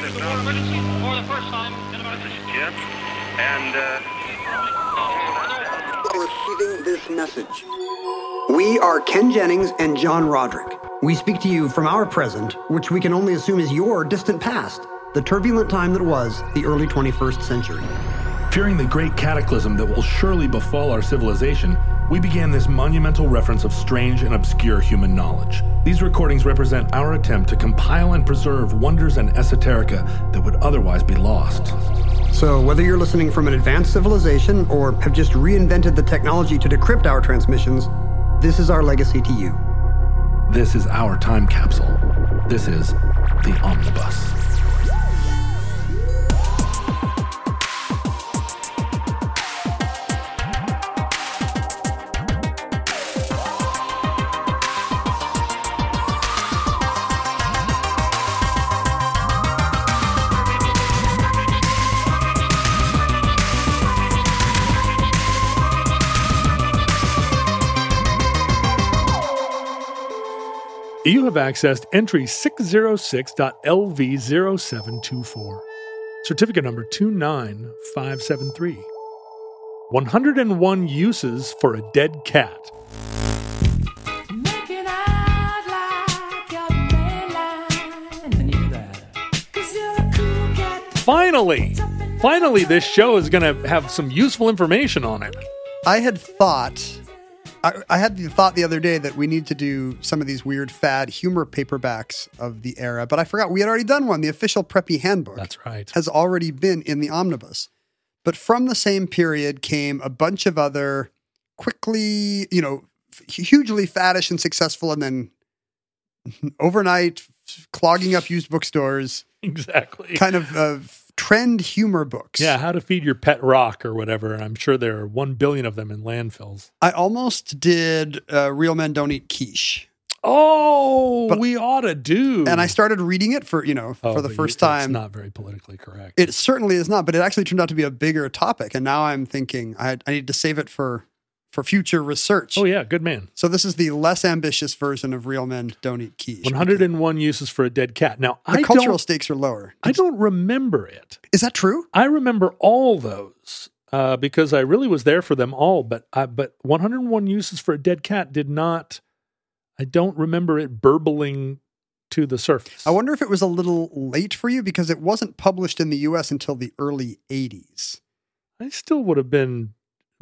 emergency for the first time in about... This is Jim, and Receiving this message. We are Ken Jennings and John Roderick. We speak to you from our present, which we can only assume is your distant past, the turbulent time that was the early 21st century. Fearing the great cataclysm that will surely befall our civilization, we began this monumental reference of strange and obscure human knowledge. These recordings represent our attempt to compile and preserve wonders and esoterica that would otherwise be lost. So whether you're listening from an advanced civilization or have just reinvented the technology to decrypt our transmissions, this is our legacy to you. This is our time capsule. This is the Omnibus. You have accessed entry 606.LV0724, certificate number 29573. 101 uses for a dead cat. Finally, this show is going to have some useful information on it. I had the thought the other day that we need to do some of these weird fad humor paperbacks of the era, but I forgot we had already done one. The official Preppy Handbook. That's right. Has already been in the omnibus. But from the same period came a bunch of other quickly, hugely faddish and successful, and then overnight clogging up used bookstores. Exactly. Kind of trend humor books. Yeah, how to feed your pet rock or whatever. And I'm sure there are 1 billion of them in landfills. I almost did Real Men Don't Eat Quiche. Oh, but we ought to do. And I started reading it for the first time. It's not very politically correct. It certainly is not, but it actually turned out to be a bigger topic. And now I'm thinking I need to save it for future research. Oh, yeah. Good man. So this is the less ambitious version of Real Men Don't Eat Quiche. 101 uses for a dead cat. Now, the cultural stakes are lower. I don't remember it. Is that true? I remember all those because I really was there for them all. But 101 uses for a dead cat I don't remember it burbling to the surface. I wonder if it was a little late for you because it wasn't published in the U.S. until the early 80s. I still would have been...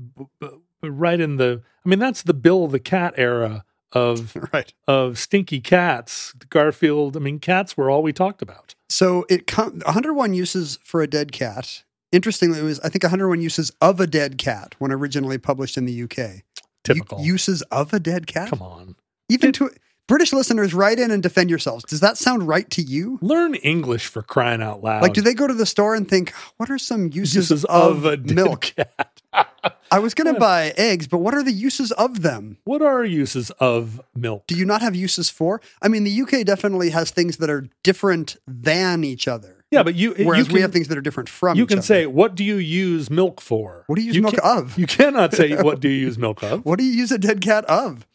right in that's the Bill the Cat era of right. of stinky cats. Garfield, cats were all we talked about. So 101 uses for a dead cat. Interestingly, it was, I think, 101 uses of a dead cat when originally published in the UK. Typical. Uses of a dead cat? Come on. Even to British listeners, write in and defend yourselves. Does that sound right to you? Learn English, for crying out loud. Like, do they go to the store and think, what are some uses of a milk? Cat? I was going to buy eggs, but what are the uses of them? What are uses of milk? Do you not have uses for? The UK definitely has things that are different than each other. Yeah, but we have things that are different from each other. You can say, what do you use milk for? What do you use milk of? You cannot say, what do you use milk of? What do you use a dead cat of?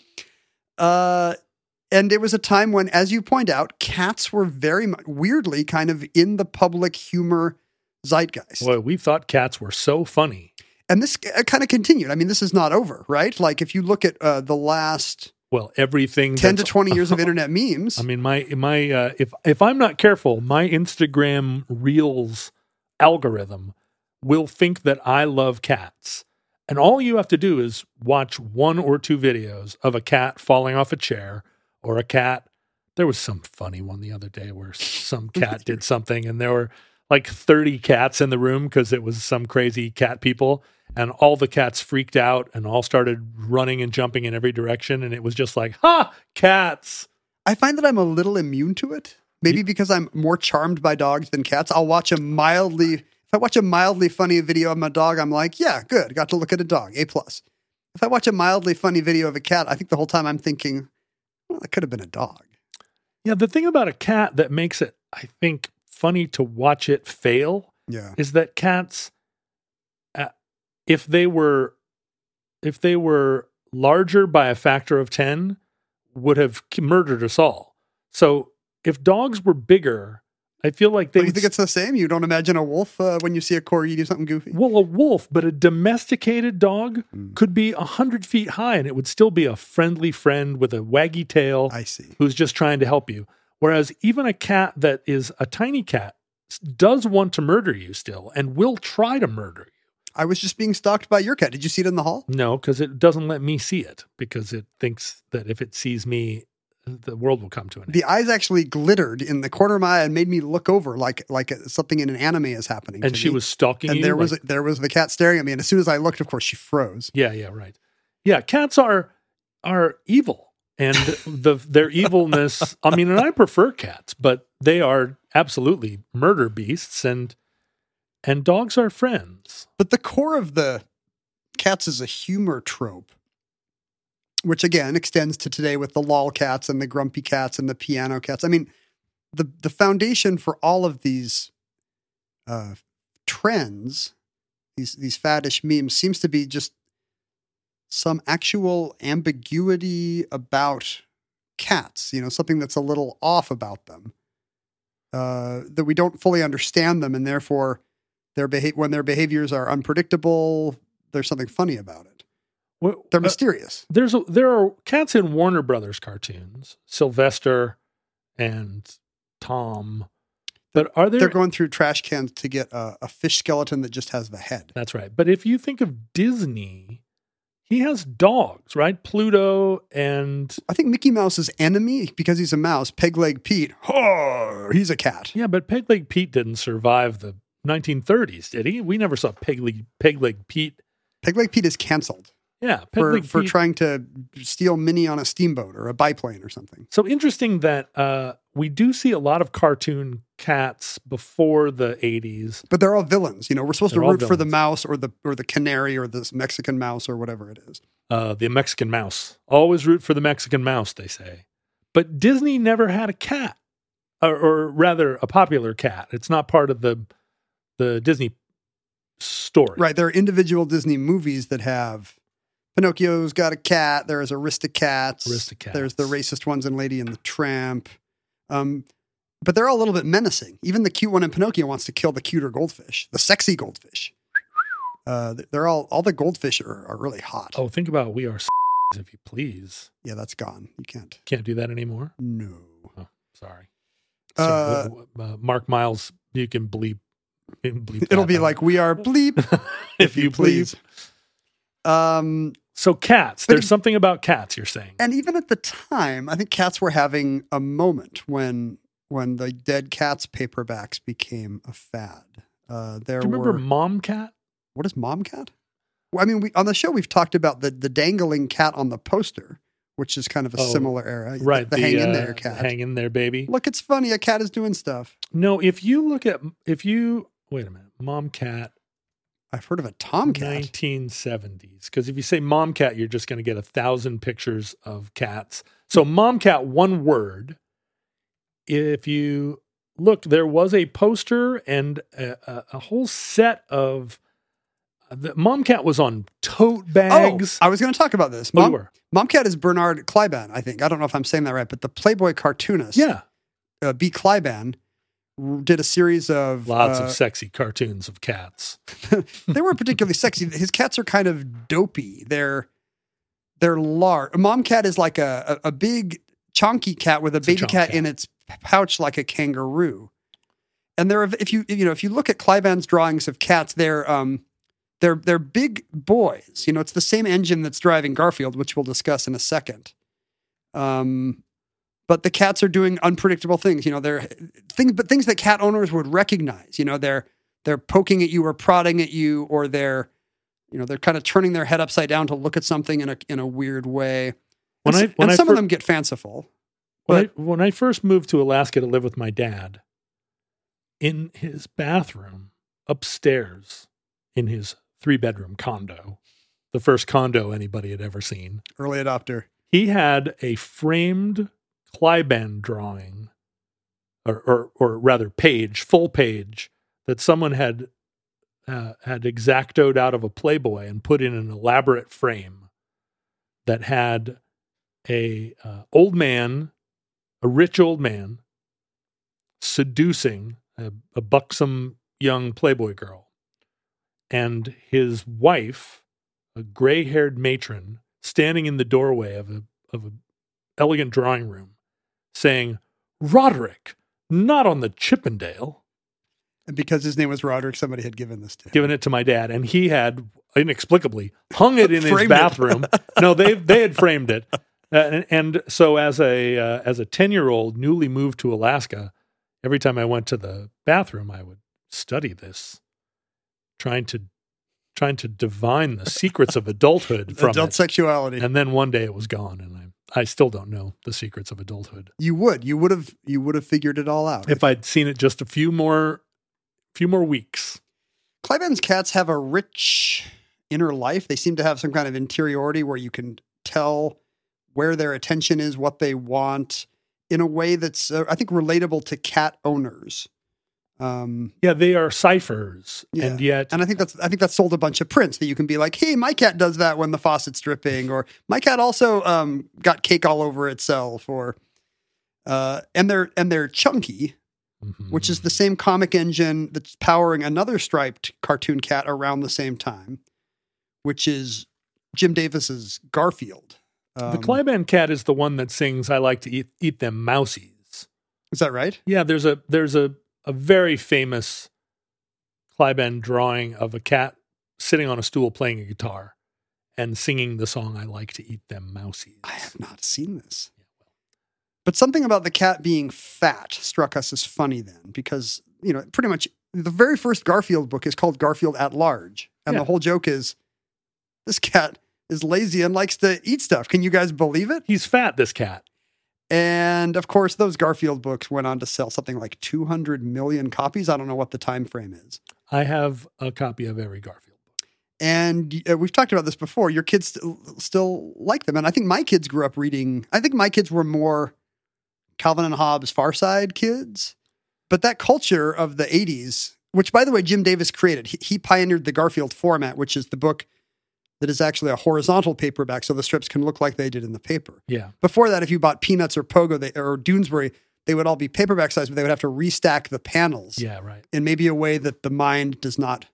And it was a time when, as you point out, cats were very weirdly kind of in the public humor zeitgeist. Well, we thought cats were so funny. And this kind of continued. This is not over, right? Like if you look at the last everything 10 to 20 years of internet memes. If I'm not careful, my Instagram Reels algorithm will think that I love cats. And all you have to do is watch 1 or 2 videos of a cat falling off a chair or a cat. There was some funny one the other day where some cat did something and there were like 30 cats in the room because it was some crazy cat people. And all the cats freaked out and all started running and jumping in every direction. And it was just like, cats. I find that I'm a little immune to it. Maybe because I'm more charmed by dogs than cats. If I watch a mildly funny video of my dog, I'm like, yeah, good. Got to look at a dog. A+. If I watch a mildly funny video of a cat, I think the whole time I'm thinking, well, that could have been a dog. Yeah, the thing about a cat that makes it, I think, funny to watch it fail is that cats, if they were larger by a factor of 10, would have murdered us all. So if dogs were bigger, I feel like Do they you think it's the same? You don't imagine a wolf when you see a corgi do something goofy? well, a wolf, but a domesticated dog could be 100 feet high and it would still be a friendly friend with a waggy tail I see. who's just trying to help you. Whereas even a cat that is a tiny cat does want to murder you still and will try to murder you. I was just being stalked by your cat. Did you see it in the hall? No, because it doesn't let me see it because it thinks that if it sees me, the world will come to an end. The eyes actually glittered in the corner of my eye and made me look over like something in an anime is happening. And to she me. was stalking and you. there like- was the cat staring at me. And as soon as I looked, of course, she froze. Yeah, right. Yeah, cats are evil, and their evilness. I mean, and I prefer cats, but they are absolutely murder beasts, and dogs are friends. But the core of the cats is a humor trope, which again extends to today with the lol cats and the grumpy cats and the piano cats. I mean, the foundation for all of these trends, these faddish memes, seems to be just some actual ambiguity about cats. Something that's a little off about them, that we don't fully understand them, and therefore when their behaviors are unpredictable, there's something funny about it. Well, They're mysterious. there are cats in Warner Brothers cartoons, Sylvester and Tom. But are there? They're going through trash cans to get a fish skeleton that just has the head. That's right. But if you think of Disney, he has dogs, right? Pluto and I think Mickey Mouse's enemy, because he's a mouse, Peg-Leg Pete, he's a cat. yeah, but Peg-Leg Pete didn't survive the 1930s, did he? We never saw Peg-Leg Pete. Peg-Leg Pete is canceled Yeah, for Peg-Leg Pete. trying to steal Minnie on a steamboat or a biplane or something. So interesting that we do see a lot of cartoon cats before the 80s. But they're all villains. We're supposed They're to all root for the villains. mouse or the canary or this Mexican mouse or whatever it is. The Mexican mouse. Always root for the Mexican mouse, they say. But Disney never had a cat, or rather a popular cat. It's not part of the Disney story. Right. There are individual Disney movies that have Pinocchio's got a cat. There's Aristocats. Aristocats. There's the racist ones in Lady and the Tramp. But they're all a little bit menacing. Even the cute one in Pinocchio wants to kill the cuter goldfish, the sexy goldfish. They're all the goldfish are really hot. Oh, think about We Are if you please. Yeah, that's gone. You can't. Can't do that anymore? No. Oh, sorry. Uh, Mark Miles, you can bleep. It'll be like, we are bleep, if you please. So cats, But there's something about cats, you're saying. And even at the time, I think cats were having a moment when the Dead Cats paperbacks became a fad. Do you remember Mom Cat? What is Mom Cat? Well, I mean, on the show we've talked about the dangling cat on the poster, which is kind of a similar era. Right. The hang in there cat. Hang in there, baby. Look, it's funny. A cat is doing stuff. No, wait a minute. Mom Cat, I've heard of a tomcat. 1970s. Because if you say Mom Cat, you're just going to get 1,000 pictures of cats. So Mom Cat, one word. If you look, there was a poster and a whole set of. The Mom Cat was on tote bags. Oh, I was going to talk about this. Oh, you were. Mom Cat is Bernard Kleiban, I think. I don't know if I'm saying that right, but the Playboy cartoonist, Yeah. B. Kleiban, did a series of Lots of sexy cartoons of cats. They weren't particularly sexy. His cats are kind of dopey. They're large. A mom cat is like a big chonky cat with a baby chonk cat cat. in its pouch like a kangaroo. And if you look at Kleiban's drawings of cats, they're big boys. It's the same engine that's driving Garfield, which we'll discuss in a second. But the cats are doing unpredictable things. They're things that cat owners would recognize. They're poking at you or prodding at you, or they're kind of turning their head upside down to look at something in a weird way. Some of them get fanciful. When I first moved to Alaska to live with my dad, in his bathroom upstairs in his 3-bedroom condo, the first condo anybody had ever seen, Early adopter. he had a framed Kleiban drawing, or rather full page, that someone had exactoed out of a Playboy and put in an elaborate frame that had a rich old man, seducing a buxom young Playboy girl, and his wife, a gray-haired matron, standing in the doorway of a elegant drawing room, saying, "Roderick, not on the Chippendale." And because his name was Roderick, somebody had given this to him. Given it to my dad, and he had inexplicably hung it in his Framed it. bathroom. No, they had framed it, and so as a 10-year-old newly moved to Alaska, every time I went to the bathroom, I would study this, trying to divine the secrets of adulthood from Adult it. sexuality. And then one day it was gone, and I still don't know the secrets of adulthood. You would have figured it all out. If I'd seen it just a few more weeks. Clyburn's cats have a rich inner life. They seem to have some kind of interiority where you can tell where their attention is, what they want, in a way that's, I think, relatable to cat owners. Yeah, they are ciphers, Yeah. and I think that's sold a bunch of prints that you can be like, hey, my cat does that when the faucet's dripping, or my cat also got cake all over itself, or and they're chunky, which is the same comic engine that's powering another striped cartoon cat around the same time, which is Jim Davis's Garfield. the Clyburn cat is the one that sings, "I like to eat them mousies." Is that right? Yeah, there's a very famous Clyburn drawing of a cat sitting on a stool playing a guitar and singing the song, "I like to eat them mousies." I have not seen this. But something about the cat being fat struck us as funny then, because, pretty much the very first Garfield book is called Garfield at Large. And the whole joke is this cat is lazy and likes to eat stuff. Can you guys believe it? He's fat, this cat. And of course, those Garfield books went on to sell something like 200 million copies. I don't know what the time frame is. I have a copy of every Garfield book. And we've talked about this before. Your kids still like them. And I think my kids grew up reading, I think my kids were more Calvin and Hobbes Far Side kids. But that culture of the 80s, which, by the way, Jim Davis created, he pioneered the Garfield format, which is the book that is actually a horizontal paperback, so the strips can look like they did in the paper. Yeah. Before that, if you bought Peanuts or Pogo or Doonesbury, they would all be paperback size, but they would have to restack the panels. Yeah, right. In maybe a way that the mind does not,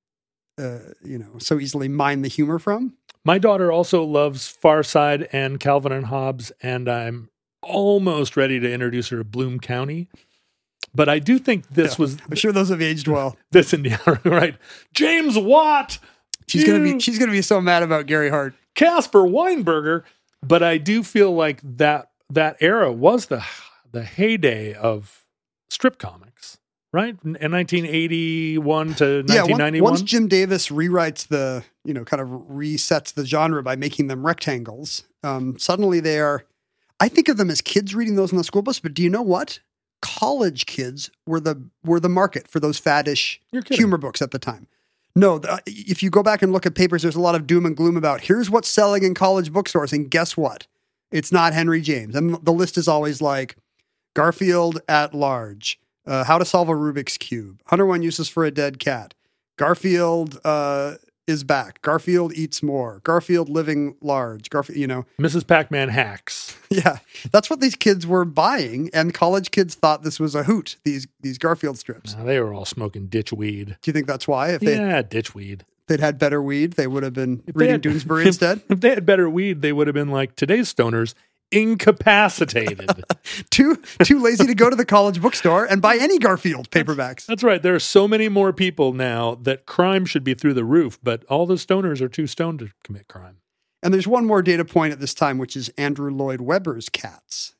so easily mine the humor from. My daughter also loves Far Side and Calvin and Hobbes, and I'm almost ready to introduce her to Bloom County. But I do think this was... I'm sure those have aged well. This, Indiana, right? James Watt! She's gonna be so mad about Gary Hart. Casper Weinberger. But I do feel like that era was the heyday of strip comics, right? In 1981 to 1991. Once Jim Davis rewrites kind of resets the genre by making them rectangles, suddenly they are, I think of them as kids reading those on the school bus, but do you know what? College kids were the market for those faddish humor books at the time. No, if you go back and look at papers, there's a lot of doom and gloom about here's what's selling in college bookstores, and guess what? It's not Henry James. And the list is always like Garfield at Large, How to Solve a Rubik's Cube, 101 Uses for a Dead Cat, Garfield is Back, Garfield Eats More, Garfield Living Large, Garfield, Mrs. Pac-Man Hacks. Yeah, that's what these kids were buying, and college kids thought this was a hoot, these Garfield strips. They were all smoking ditch weed. Do you think that's why? Ditch weed. They'd had better weed, they would have been reading Doonesbury instead? If they had better weed, they would have been like today's stoners, incapacitated. too lazy to go to the college bookstore and buy any Garfield paperbacks. That's right. There are so many more people now that crime should be through the roof, but all the stoners are too stoned to commit crime. And there's one more data point at this time, which is Andrew Lloyd Webber's Cats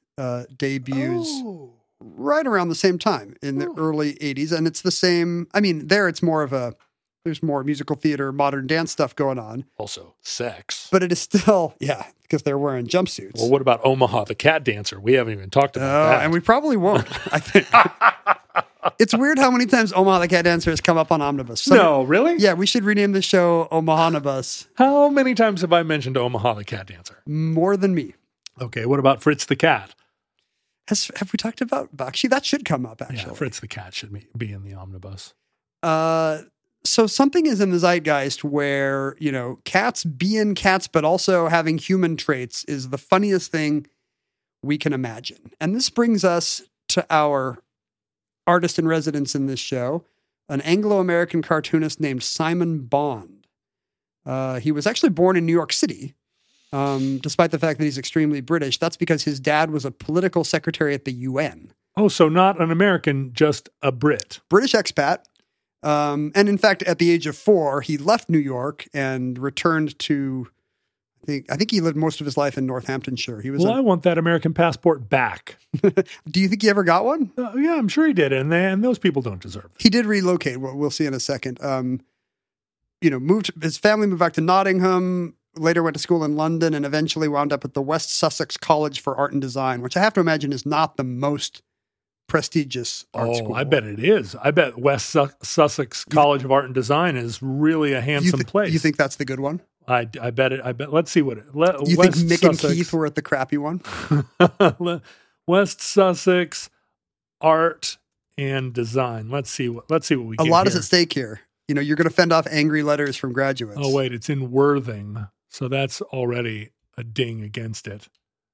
debuts right around the same time in the early 80s. And it's the same. I mean, there's more musical theater, modern dance stuff going on. Also, sex. But it is still, because they're wearing jumpsuits. Well, what about Omaha the Cat Dancer? We haven't even talked about that. And we probably won't, I think. It's weird how many times Omaha the Cat Dancer has come up on Omnibus. No, really? Yeah, we should rename the show Omahanibus. How many times have I mentioned Omaha the Cat Dancer? More than me. Okay, what about Fritz the Cat? Have we talked about Bakshi? That should come up, actually. Yeah, Fritz the Cat should be in the omnibus. So something is in the zeitgeist where, cats being cats, but also having human traits is the funniest thing we can imagine. And this brings us to our artist in residence in this show, an Anglo-American cartoonist named Simon Bond. He was actually born in New York City, despite the fact that he's extremely British. That's because his dad was a political secretary at the UN. Oh, so not an American, just a Brit. British expat. And in fact, at the age of 4, he left New York and returned to, I think he lived most of his life in Northamptonshire. I want that American passport back. Do you think he ever got one? Yeah, I'm sure he did. And those people don't deserve it. He did relocate. We'll see in a second. His family moved back to Nottingham, later went to school in London, and eventually wound up at the West Sussex College for Art and Design, which I have to imagine is not the most prestigious art school. I bet it is. I bet West Sussex College of Art and Design is really a handsome place. You think that's the good one? I bet it. I bet. Let's see what it. You think Mick and Keith were at the crappy one? West Sussex Art and Design. Let's see what we get. A lot here. is at stake here. You're going to fend off angry letters from graduates. Oh wait, it's in Worthing, so that's already a ding against it.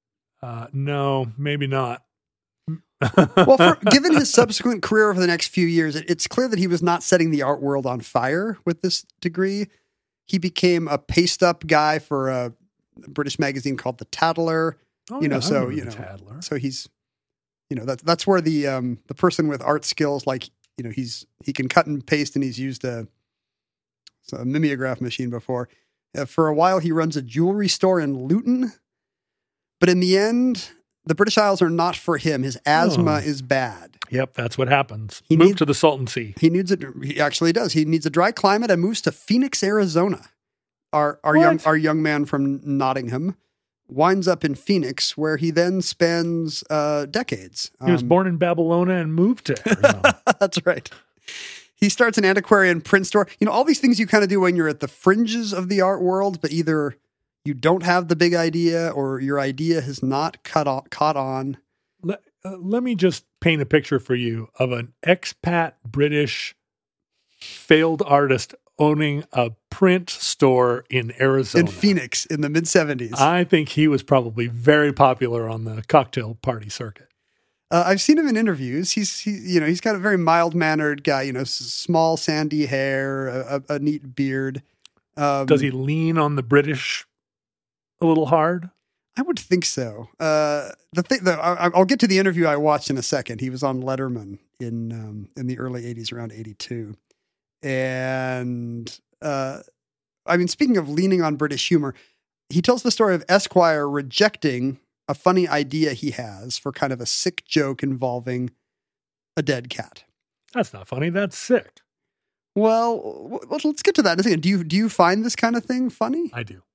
No, maybe not. Well, given his subsequent career over the next few years, it's clear that he was not setting the art world on fire with this degree. He became a paste-up guy for a British magazine called The Tattler. Tattler. So he's, that's where the person with art skills, like, he can cut and paste, and he's used a mimeograph machine before. For a while, he runs a jewelry store in Luton, but in the end, the British Isles are not for him. His asthma is bad. Yep, that's what happens. He moved to the Salton Sea. He actually does. He needs a dry climate and moves to Phoenix, Arizona. Our young man from Nottingham winds up in Phoenix, where he then spends decades. He was born in Babylonia and moved to Arizona. That's right. He starts an antiquarian print store. All these things you kind of do when you're at the fringes of the art world, but either you don't have the big idea or your idea has not caught on. Let me just paint a picture for you of an expat British failed artist owning a print store in Arizona. In Phoenix in the mid-'70s. I think he was probably very popular on the cocktail party circuit. I've seen him in interviews. He's got a very mild-mannered guy, small sandy hair, a neat beard. Does he lean on the British a little hard? I would think so. I'll get to the interview I watched in a second. He was on Letterman in the early 80s, around 82. And speaking of leaning on British humor, he tells the story of Esquire rejecting a funny idea he has for kind of a sick joke involving a dead cat. That's not funny. That's sick. Well, let's get to that in a second. Do you find this kind of thing funny? I do.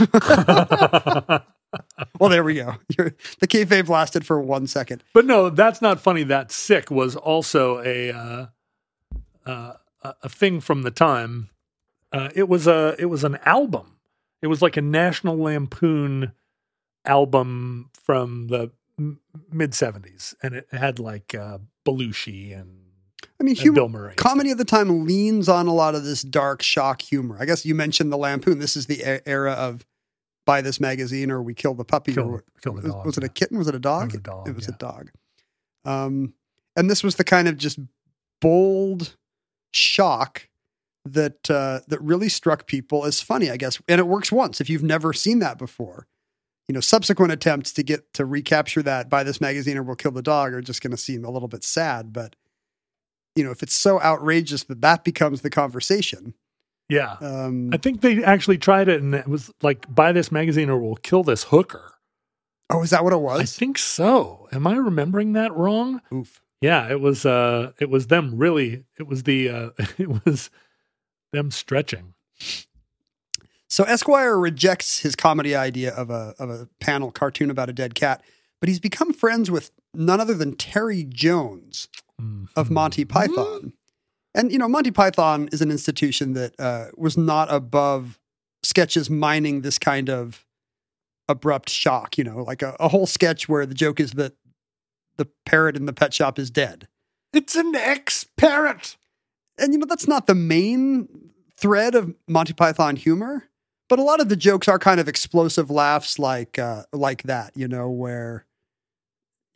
Well, there we go. The kayfabe lasted for 1 second. But no, that's not funny. That sick was also a thing from the time. It was an album. It was like a National Lampoon album from the mid-'70s, and it had like Belushi and Bill Murray. Comedy at the time leans on a lot of this dark shock humor. I guess you mentioned the Lampoon. This is the era of buy this magazine or we kill the puppy. Kill the dog. Was it a kitten? Was it a dog? It was a dog. And this was the kind of just bold shock that really struck people as funny, I guess. And it works once if you've never seen that before. Subsequent attempts to recapture that buy this magazine or we'll kill the dog are just going to seem a little bit sad. But, if it's so outrageous that becomes the conversation. Yeah. I think they actually tried it and it was like, buy this magazine or we'll kill this hooker. Oh, is that what it was? I think so. Am I remembering that wrong? Oof. Yeah, it was them really, it was them stretching. So Esquire rejects his comedy idea of a panel cartoon about a dead cat, but he's become friends with none other than Terry Jones of Monty Python. And, Monty Python is an institution that was not above sketches mining this kind of abrupt shock, like a whole sketch where the joke is that the parrot in the pet shop is dead. It's an ex-parrot. And, that's not the main thread of Monty Python humor, but a lot of the jokes are kind of explosive laughs like that, where,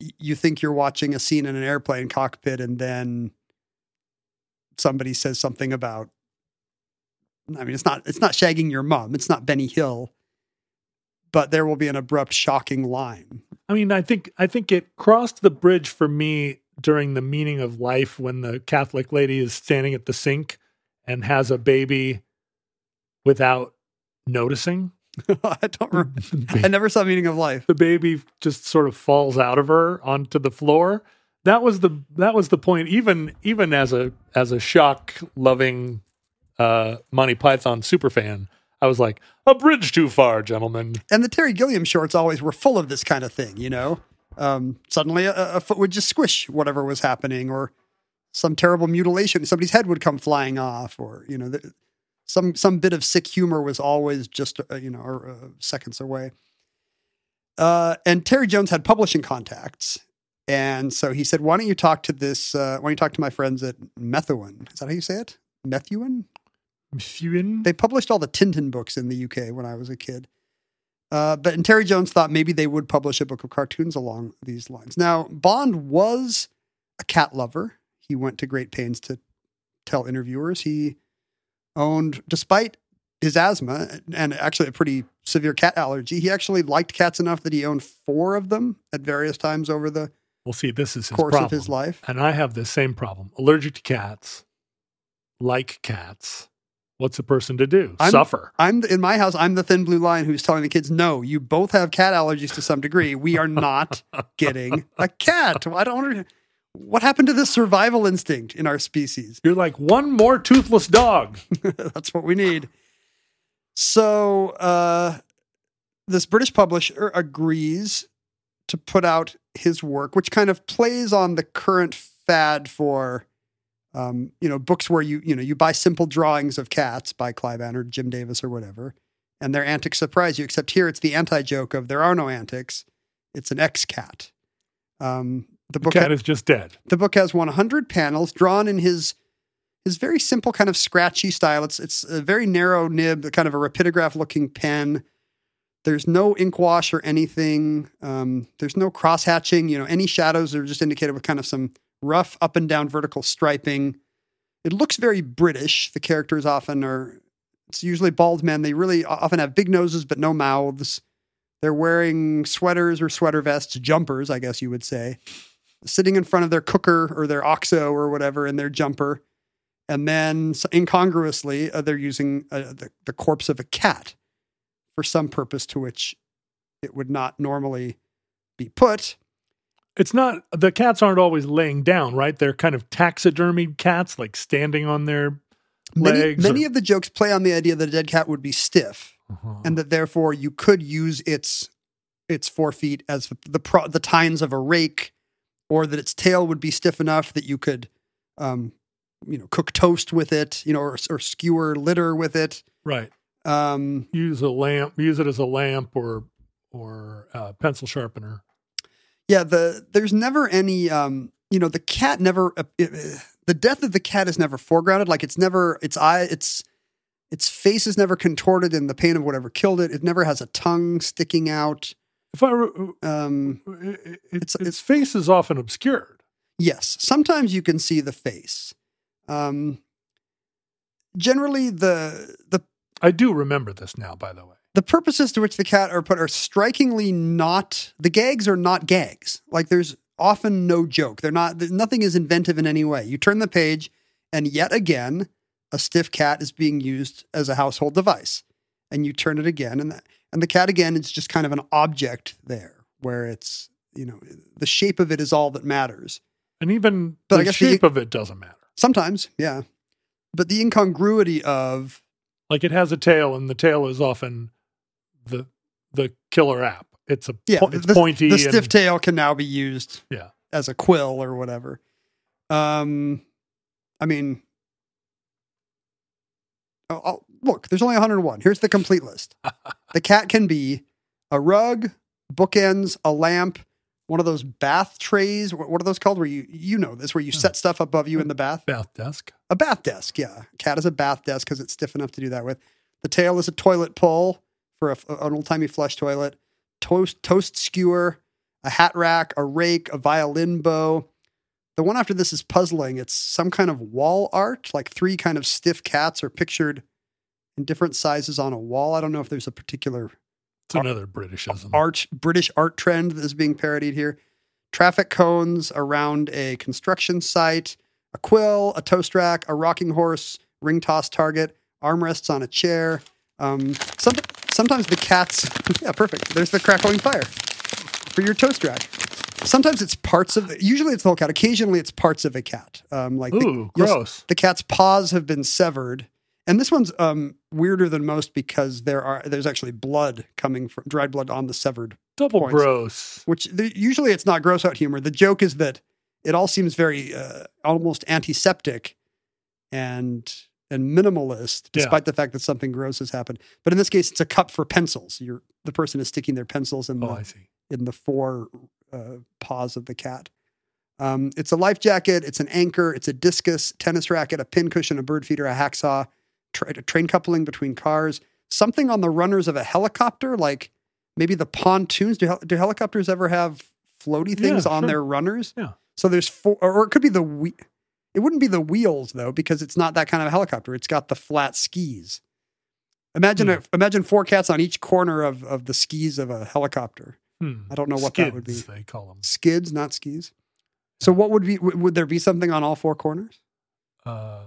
you think you're watching a scene in an airplane cockpit, and then somebody says something about, I mean, it's not shagging your mom. It's not Benny Hill, but there will be an abrupt, shocking line. I mean, I think it crossed the bridge for me during the meaning of life when the Catholic lady is standing at the sink and has a baby without noticing. I don't remember. I never saw Meaning of Life. The baby just sort of falls out of her onto the floor. That was the point. Even as a shock loving Monty Python superfan, I was like, a bridge too far, gentlemen. And the Terry Gilliam shorts always were full of this kind of thing, you know? Suddenly a foot would just squish whatever was happening, or some terrible mutilation. Somebody's head would come flying off, or, you know, some bit of sick humor was always just, seconds away. And Terry Jones had publishing contacts. And so he said, why don't you talk to my friends at Methuen? Is that how you say it? Methuen? Methuen? They published all the Tintin books in the UK when I was a kid. And Terry Jones thought maybe they would publish a book of cartoons along these lines. Now, Bond was a cat lover. He went to great pains to tell interviewers he owned, despite his asthma and actually a pretty severe cat allergy, he actually liked cats enough that he owned 4 of them at various times over the this is his course problem. of his life. And I have the same problem. Allergic to cats, like cats. What's a person to do? Suffer. In my house, I'm the thin blue line who's telling the kids, no, you both have cat allergies to some degree. We are not getting a cat. I don't understand. What happened to the survival instinct in our species? You're like, one more toothless dog. That's what we need. So this British publisher agrees to put out his work, which kind of plays on the current fad for, books where you buy simple drawings of cats by Clive Ann or Jim Davis or whatever, and their antics surprise you. Except here, it's the anti-joke of there are no antics. It's an ex-cat. The cat is just dead. The book has 100 panels drawn in his very simple kind of scratchy style. It's a very narrow nib, kind of a rapidograph-looking pen. There's no ink wash or anything. There's no cross-hatching. Any shadows are just indicated with kind of some rough up and down vertical striping. It looks very British. The characters it's usually bald men. They really often have big noses but no mouths. They're wearing sweaters or sweater vests, jumpers, I guess you would say, sitting in front of their cooker or their OXO or whatever in their jumper. And then incongruously, they're using the corpse of a cat for some purpose to which it would not normally be put. It's not, the cats aren't always laying down, right? They're kind of taxidermied cats, like standing on their legs. Many of the jokes play on the idea that a dead cat would be stiff, and that therefore you could use its forefeet as the tines of a rake, or that its tail would be stiff enough that you could, cook toast with it, or skewer litter with it. Right. Use it as a lamp or pencil sharpener. Yeah, there's never any, the cat never, the death of the cat is never foregrounded. Like its face is never contorted in the pain of whatever killed it. It never has a tongue sticking out. Its face is often obscured. Yes, sometimes you can see the face. Generally, I do remember this now, by the way. The purposes to which the cat are put are strikingly not, the gags are not gags. Like there's often no joke. Nothing is inventive in any way. You turn the page and yet again, a stiff cat is being used as a household device. And you turn it again and the cat again is just kind of an object there where it's, the shape of it is all that matters. And even the shape of it doesn't matter. Sometimes, yeah. But the incongruity of, like, it has a tail, and the tail is often the killer app. It's pointy. The stiff tail can now be used Yeah. as a quill or whatever. Look, there's only 101. Here's the complete list. The cat can be a rug, bookends, a lamp, one of those bath trays. What are those called? Where where you set stuff above you in the bath? Bath desk. A bath desk, yeah. Cat is a bath desk because it's stiff enough to do that with. The tail is a toilet pull for an old-timey flush toilet. Toast skewer, a hat rack, a rake, a violin bow. The one after this is puzzling. It's some kind of wall art, like 3 kind of stiff cats are pictured in different sizes on a wall. I don't know if there's a particular It's another Britishism. British art trend that is being parodied here. Traffic cones around a construction site, a quill, a toast rack, a rocking horse, ring toss target, armrests on a chair. Sometimes the cats, yeah, perfect. There's the crackling fire for your toast rack. Sometimes it's parts of, usually it's the whole cat. Occasionally it's parts of a cat. Gross. The cat's paws have been severed. And this one's weirder than most because there's actually blood coming from, dried blood on the severed Double points, gross. which usually it's not gross out humor. The joke is that it all seems very almost antiseptic and minimalist, despite the fact that something gross has happened. But in this case, it's a cup for pencils. The person is sticking their pencils in the 4 paws of the cat. It's a life jacket. It's an anchor. It's a discus, tennis racket, a pin cushion, a bird feeder, a hacksaw, a train coupling between cars, something on the runners of a helicopter, like maybe the pontoons. Do helicopters ever have floaty things on their runners? Yeah. So there's 4, or it could be it wouldn't be the wheels though, because it's not that kind of a helicopter. It's got the flat skis. Imagine 4 cats on each corner of the skis of a helicopter. I don't know what that would be. They call them Skids, not skis. So what would there be something on all 4 corners? No.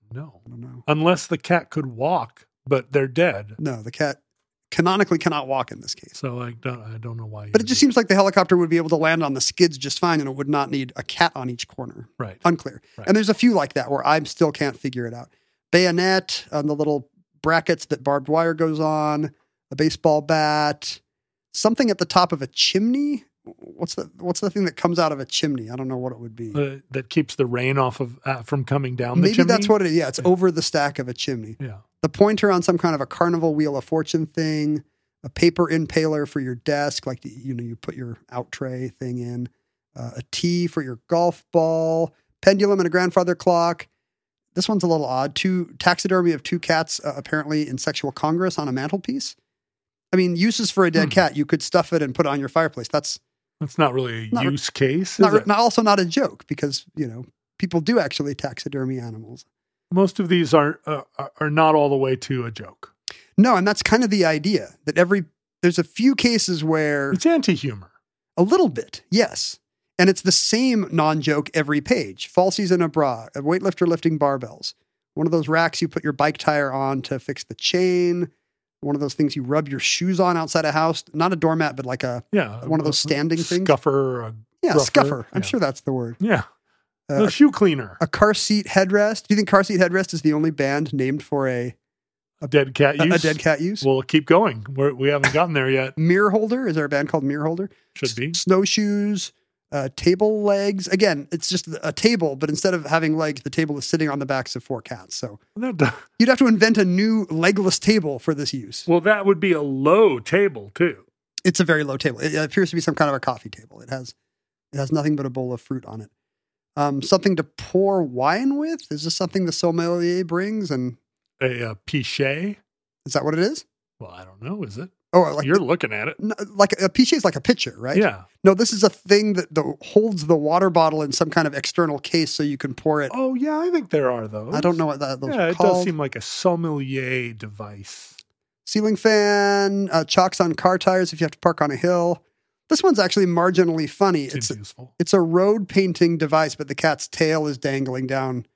I don't know. Unless the cat could walk, but they're dead. No, the cat canonically cannot walk in this case. So I don't know why. But it just seems like the helicopter would be able to land on the skids just fine, and it would not need a cat on each corner. Right. Unclear. Right. And there's a few like that where I still can't figure it out. Bayonet on the little brackets that barbed wire goes on, a baseball bat, something at the top of a chimney. What's the thing that comes out of a chimney? I don't know what it would be. That keeps the rain off of from coming down the Maybe chimney? that's what it is. Yeah, it's over the stack of a chimney. Yeah. The pointer on some kind of a carnival wheel of fortune thing, a paper impaler for your desk, like you put your out tray thing in, a tee for your golf ball, pendulum and a grandfather clock. This one's a little odd. Taxidermy of 2 cats apparently in sexual congress on a mantelpiece. I mean, uses for a dead cat. You could stuff it and put it on your fireplace. That's not really a use case. Also not a joke because, people do actually taxidermy animals. Most of these are not all the way to a joke. No, and that's kind of the idea that there's a few cases where It's anti-humor. a little bit, yes. And it's the same non-joke every page. Falsies in a bra, a weightlifter lifting barbells, one of those racks you put your bike tire on to fix the chain, one of those things you rub your shoes on outside a house, not a doormat, but like one of those standing things. Scuffer. Scuffer. I'm sure that's the word. Yeah. The shoe cleaner. A car seat headrest. Do you think car seat headrest is the only band named for a dead cat use? A dead cat use? Well, keep going. We haven't gotten there yet. Mirror holder. Is there a band called Mirror Holder? Should be. Snowshoes. Table legs. Again, it's just a table, but instead of having legs, the table is sitting on the backs of 4 cats. So you'd have to invent a new legless table for this use. Well, that would be a low table too. It's a very low table. It appears to be some kind of a coffee table. It has nothing but a bowl of fruit on it. Something to pour wine with. Is this something the sommelier brings? And a pichet? Is that what it is? Well, I don't know. Is it? Oh, like you're looking at it. Like a pichet is like a pitcher, right? Yeah. No, this is a thing that holds the water bottle in some kind of external case so you can pour it. Oh, yeah, I think there are those. I don't know what those are it called. Does seem like a sommelier device. Ceiling fan, chocks on car tires if you have to park on a hill. This one's actually marginally funny. It's useful. It's a road painting device, but the cat's tail is dangling down,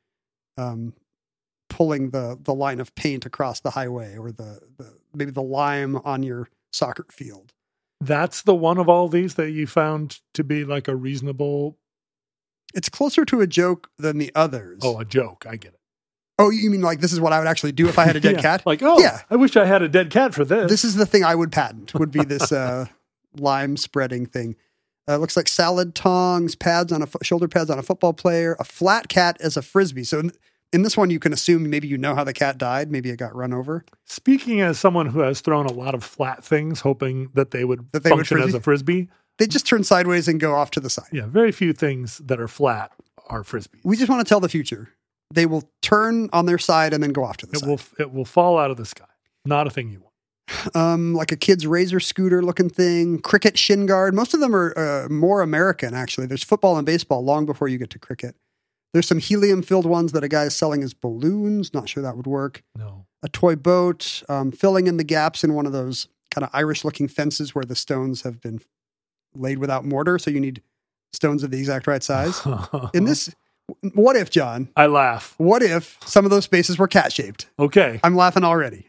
pulling the line of paint across the highway, or maybe the lime on your soccer field. That's the one of all these that you found to be like a reasonable. It's closer to a joke than the others. Oh, a joke. I get it. Oh, you mean like this is what I would actually do if I had a dead cat? Like, I wish I had a dead cat for this. This is the thing I would patent, would be this lime spreading thing. Looks like salad tongs, shoulder pads on a football player, a flat cat as a Frisbee. So in this one, you can assume maybe you know how the cat died. Maybe it got run over. Speaking as someone who has thrown a lot of flat things, hoping that they would function as a Frisbee. They just turn sideways and go off to the side. Yeah, very few things that are flat are Frisbees. We just want to tell the future. They will turn on their side and then go off to the side. It will fall out of the sky. Not a thing you want. Like a kid's razor scooter looking thing, cricket shin guard. Most of them are more American, actually. There's football and baseball long before you get to cricket. There's some helium-filled ones that a guy is selling as balloons. Not sure that would work. No. A toy boat, filling in the gaps in one of those kind of Irish-looking fences where the stones have been laid without mortar, so you need stones of the exact right size. In this, what if, John? I laugh. What if some of those spaces were cat-shaped? Okay. I'm laughing already.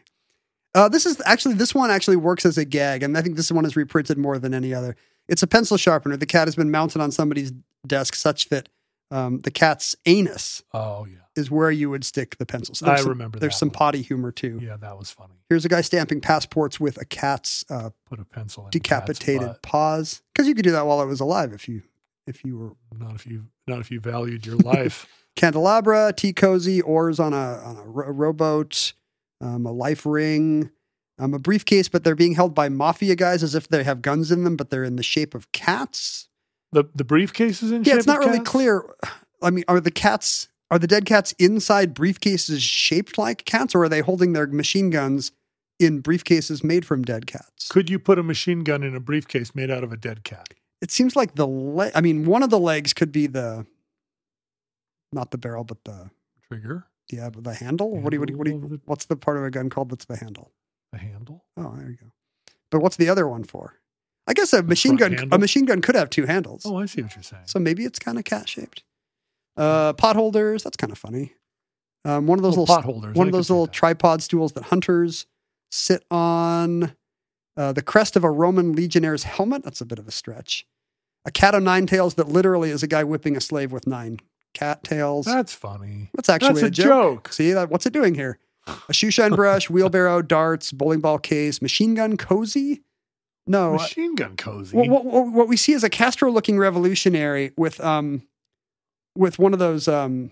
This one actually works as a gag, and I think this one is reprinted more than any other. It's a pencil sharpener. The cat has been mounted on somebody's desk such that the cat's anus is where you would stick the pencil. So remember that. There's some potty humor too. Yeah, that was funny. Here's a guy stamping passports with a cat's Put a pencil in decapitated the cat's butt. paws, because you could do that while it was alive if you were. Not if you valued your life. Candelabra, tea cozy, oars on a rowboat, a life ring, a briefcase, but they're being held by mafia guys as if they have guns in them, but they're in the shape of cats. The briefcase is in shape Yeah, it's not of really cats? clear. I mean, are the dead cats inside briefcases shaped like cats, or are they holding their machine guns in briefcases made from dead cats? Could you put a machine gun in a briefcase made out of a dead cat? It seems like one of the legs could be not the barrel, but the Trigger? the handle. What's the part of a gun called that's the handle? The handle? Oh, there you go. But what's the other one for? I guess a machine gun. handle? A machine gun could have two handles. Oh, I see what you're saying. So maybe it's kind of cat shaped. Pot holders. That's kind of funny. One of those little pot holders. One I of could those see little that. tripod stools that hunters sit on. The crest of a Roman legionnaire's helmet. That's a bit of a stretch. A cat of nine tails that literally is a guy whipping a slave with 9 cat tails. That's funny. That's actually That's a joke. See, what's it doing here? A shoe shine brush, wheelbarrow, darts, bowling ball case, machine gun cozy. No, Machine gun cozy. what we see is a Castro-looking revolutionary with one of those, a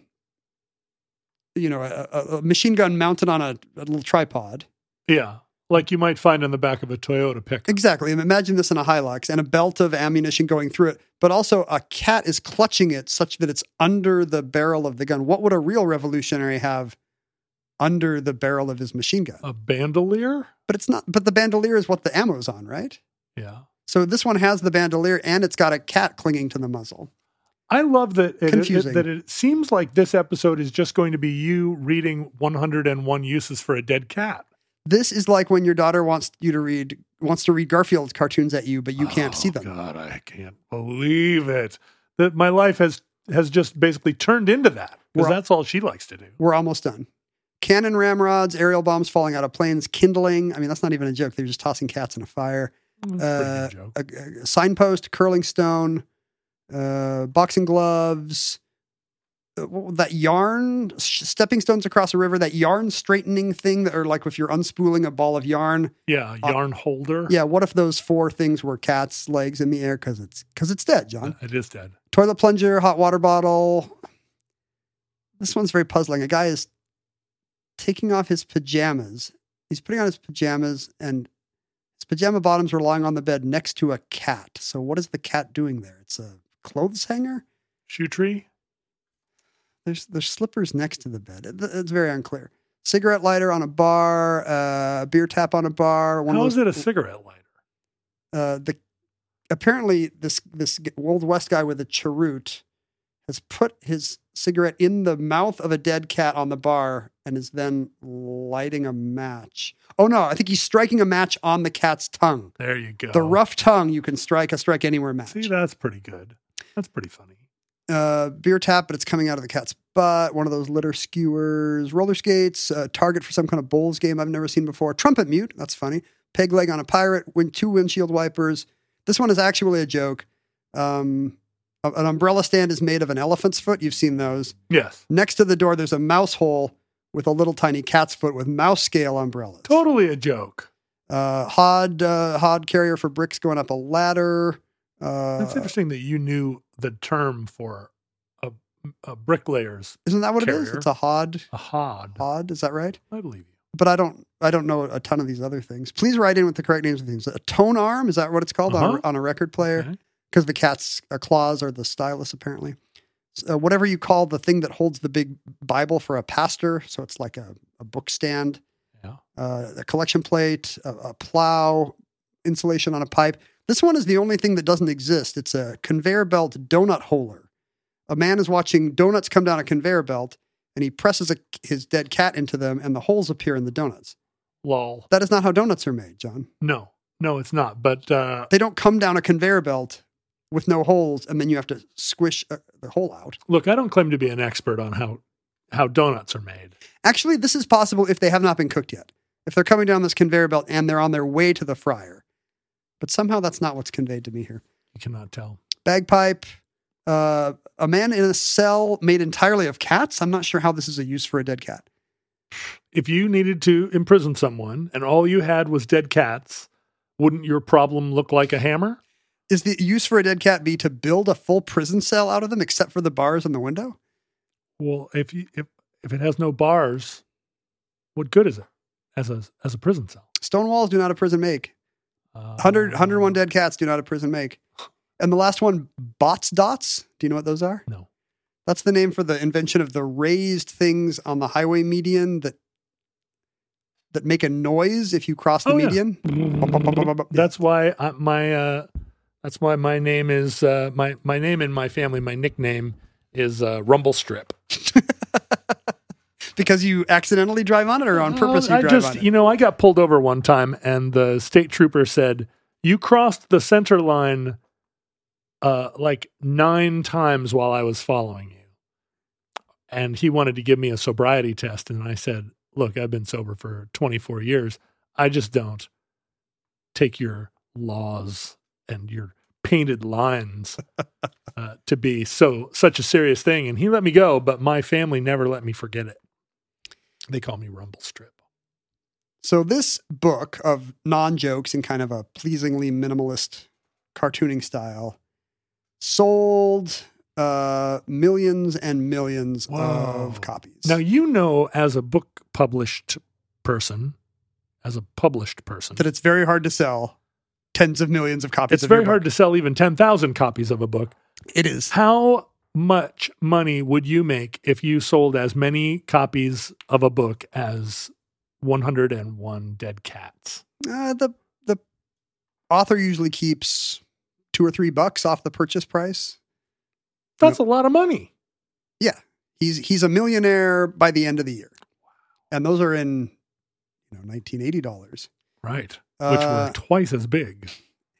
machine gun mounted on a little tripod. Yeah. Like you might find on the back of a Toyota pickup. Exactly. Imagine this in a Hilux and a belt of ammunition going through it, but also a cat is clutching it such that it's under the barrel of the gun. What would a real revolutionary have under the barrel of his machine gun? A bandolier? But it's not. But the bandolier is what the ammo's on, right? Yeah. So this one has the bandolier and it's got a cat clinging to the muzzle. I love that Confusing. that it seems like this episode is just going to be you reading 101 uses for a dead cat. This is like when your daughter wants to read Garfield cartoons at you, but you can't see them. God, I can't believe it. That my life has just basically turned into that, because that's all she likes to do. We're almost done. Cannon ramrods, aerial bombs falling out of planes, kindling. I mean, that's not even a joke. They're just tossing cats in a fire. That's a pretty good joke. A signpost, curling stone, boxing gloves, that yarn, stepping stones across a river, that yarn straightening thing that are like if you're unspooling a ball of yarn. Yeah, yarn holder. Yeah, what if those 4 things were cat's legs in the air? Because it's dead, John. It is dead. Toilet plunger, hot water bottle. This one's very puzzling. A guy is taking off his pajamas. He's putting on his pajamas, and his pajama bottoms are lying on the bed next to a cat. So what is the cat doing there? It's a clothes hanger? Shoe tree? There's slippers next to the bed. It's very unclear. Cigarette lighter on a bar, beer tap on a bar. How is it a cigarette lighter? Apparently this Old West guy with a cheroot has put his cigarette in the mouth of a dead cat on the bar and is then lighting a match. Oh no, I think he's striking a match on the cat's tongue. There you go. The rough tongue you can strike a strike anywhere match. See, that's pretty good. That's pretty funny. Beer tap, but it's coming out of the cat's butt. One of those litter skewers, roller skates, target for some kind of bowls game I've never seen before. Trumpet mute, that's funny. Peg leg on a pirate, 2 windshield wipers. This one is actually a joke. An umbrella stand is made of an elephant's foot. You've seen those. Yes. Next to the door, there's a mouse hole with a little tiny cat's foot with mouse scale umbrellas. Totally a joke. Hod carrier for bricks going up a ladder. It's interesting that you knew the term for a bricklayer's Isn't that what it is? carrier. It's a hod. A hod. Hod, is that right? I believe you. But I don't know a ton of these other things. Please write in with the correct names of things. A tone arm, is that what it's called on a record player? Okay. Because the cat's claws are the stylus, apparently. Whatever you call the thing that holds the big Bible for a pastor. So it's like a book stand. Yeah. A collection plate, a plow, insulation on a pipe. This one is the only thing that doesn't exist. It's a conveyor belt donut holer. A man is watching donuts come down a conveyor belt, and he presses his dead cat into them, and the holes appear in the donuts. Lol. That is not how donuts are made, John. No, it's not. But They don't come down a conveyor belt with no holes, and then you have to squish the hole out. look, I don't claim to be an expert on how donuts are made. Actually, this is possible if they have not been cooked yet. If they're coming down this conveyor belt and they're on their way to the fryer. But somehow that's not what's conveyed to me here. You cannot tell. Bagpipe. A man in a cell made entirely of cats. I'm not sure how this is a use for a dead cat. If you needed to imprison someone and all you had was dead cats, wouldn't your problem look like a hammer? Is the use for a dead cat be to build a full prison cell out of them except for the bars in the window? Well, if it has no bars, what good is it as a prison cell? Stone walls do not a prison make. 101 dead cats do not a prison make. And the last one, bots dots. Do you know what those are? No. That's the name for the invention of the raised things on the highway median that make a noise if you cross the median. That's why my name is my name in my family. My nickname is Rumble Strip. Because you accidentally drive on it, or on purpose you drive on it? I got pulled over one time, and the state trooper said, "You crossed the center line like 9 times while I was following you." And he wanted to give me a sobriety test, and I said, "Look, I've been sober for 24 years. I just don't take your laws and your painted lines to be such a serious thing." And he let me go, but my family never let me forget it. They call me Rumble Strip. So this book of non-jokes in kind of a pleasingly minimalist cartooning style sold millions and millions of copies. Now, as a book published person, that it's very hard to sell tens of millions of copies. It's very hard to sell even 10,000 copies of a book. It is. How much money would you make if you sold as many copies of a book as 101 Dead Cats? The author usually keeps $2 or $3 off the purchase price. That's a lot of money. Yeah. He's a millionaire by the end of the year. And those are in $1980. Right. Which were twice as big.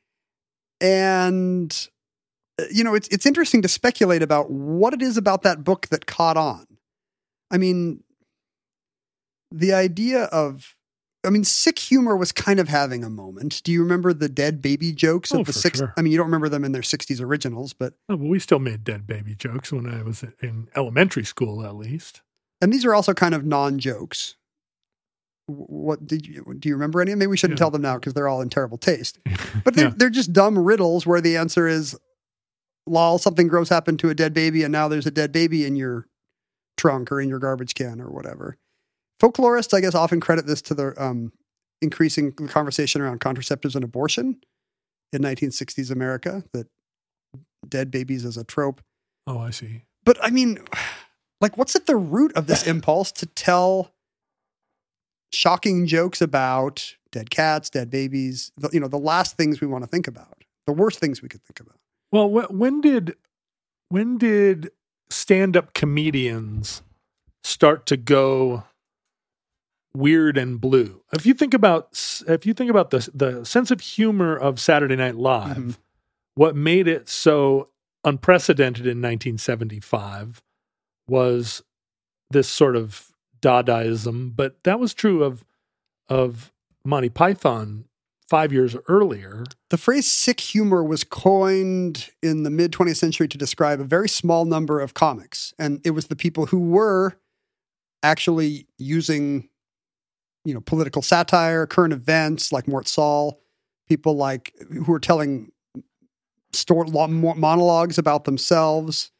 And it's interesting to speculate about what it is about that book that caught on. I mean, the idea of, sick humor was kind of having a moment. Do you remember the dead baby jokes of the 60s? Sure. You don't remember them in their 60s originals, but... No, but we still made dead baby jokes when I was in elementary school, at least. And these are also kind of non-jokes. What do you remember any? Maybe we shouldn't tell them now because they're all in terrible taste. But they're just dumb riddles where the answer is, lol, something gross happened to a dead baby and now there's a dead baby in your trunk or in your garbage can or whatever. Folklorists, I guess, often credit this to the increasing conversation around contraceptives and abortion in 1960s America, that dead babies as a trope. Oh, I see. But what's at the root of this impulse to tell shocking jokes about dead cats, dead babies, the last things we want to think about, the worst things we could think about? Well, when did stand-up comedians start to go weird and blue? If you think about the sense of humor of Saturday Night Live, mm-hmm. What made it so unprecedented in 1975 was this sort of Dadaism, but that was true of Monty Python 5 years earlier. The phrase sick humor was coined in the mid-20th century to describe a very small number of comics. And it was the people who were actually using, political satire, current events like Mort Saul, people who were telling monologues about themselves.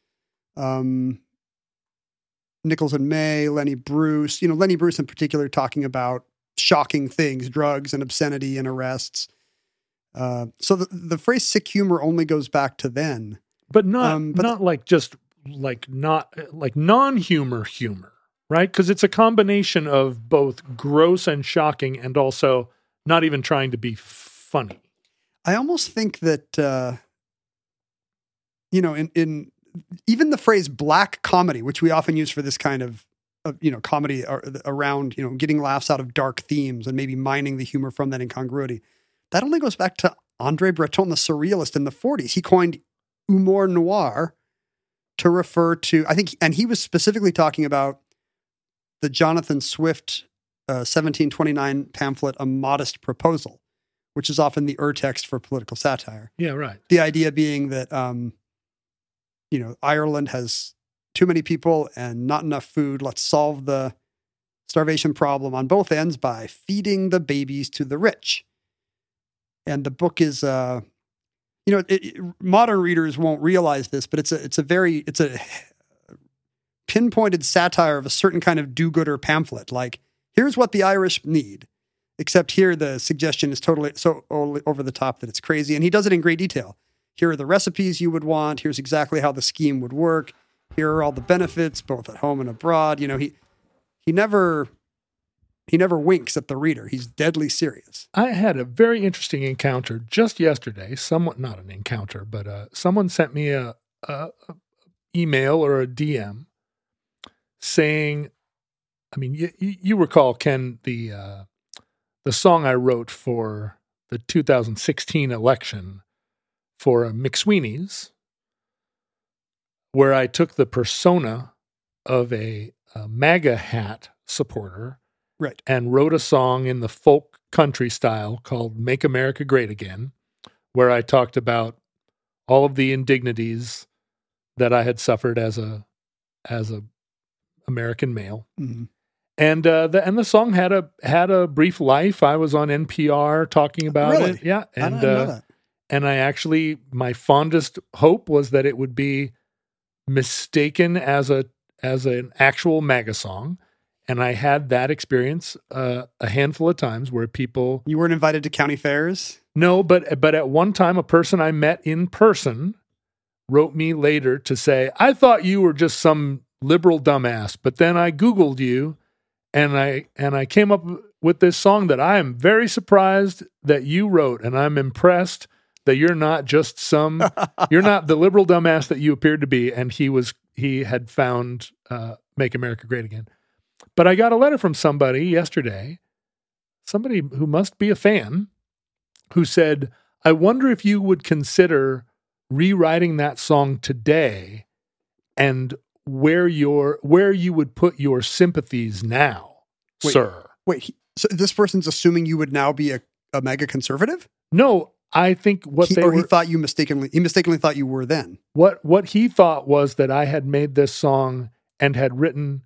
Nichols and May, Lenny Bruce, Lenny Bruce in particular talking about shocking things, drugs and obscenity and arrests. So the phrase sick humor only goes back to then. But not non-humor humor. right? Because it's a combination of both gross and shocking and also not even trying to be funny. I almost think that, in even the phrase black comedy, which we often use for this kind of comedy around, getting laughs out of dark themes and maybe mining the humor from that incongruity, that only goes back to André Breton, the surrealist in the 40s. He coined humour noir to refer to, I think, and he was specifically talking about the Jonathan Swift 1729 pamphlet, A Modest Proposal, which is often the urtext for political satire. Yeah, right. The idea being that, Ireland has too many people and not enough food. Let's solve the starvation problem on both ends by feeding the babies to the rich. And the book is, modern readers won't realize this, but it's a pinpointed satire of a certain kind of do-gooder pamphlet. Like, here's what the Irish need, except here the suggestion is totally so over the top that it's crazy. And he does it in great detail. Here are the recipes you would want. Here's exactly how the scheme would work. Here are all the benefits, both at home and abroad. He never winks at the reader. He's deadly serious. I had a very interesting encounter just yesterday. Not an encounter, but someone sent me a email or a DM saying, I mean, you recall, Ken, the song I wrote for the 2016 election for McSweeney's, where I took the persona of a MAGA hat supporter, right, and wrote a song in the folk country style called Make America Great Again, where I talked about all of the indignities that I had suffered as a American male. Mm-hmm. And the song had a brief life. I was on NPR talking about really? it. Yeah. I didn't know that. And I actually, my fondest hope was that it would be mistaken as an actual MAGA song. And I had that experience a handful of times where people... You weren't invited to county fairs? No, but at one time, a person I met in person wrote me later to say, I thought you were just some liberal dumbass, but then I Googled you and I came up with this song that I am very surprised that you wrote, and I'm impressed that you're not just you're not the liberal dumbass that you appeared to be. And he had found Make America Great Again. But I got a letter from somebody yesterday, somebody who must be a fan, who said, I wonder if you would consider rewriting that song today and where you would put your sympathies now, sir. Wait, so this person's assuming you would now be a MAGA conservative? No, I think he thought you mistakenly thought you were then. What he thought was that I had made this song and had written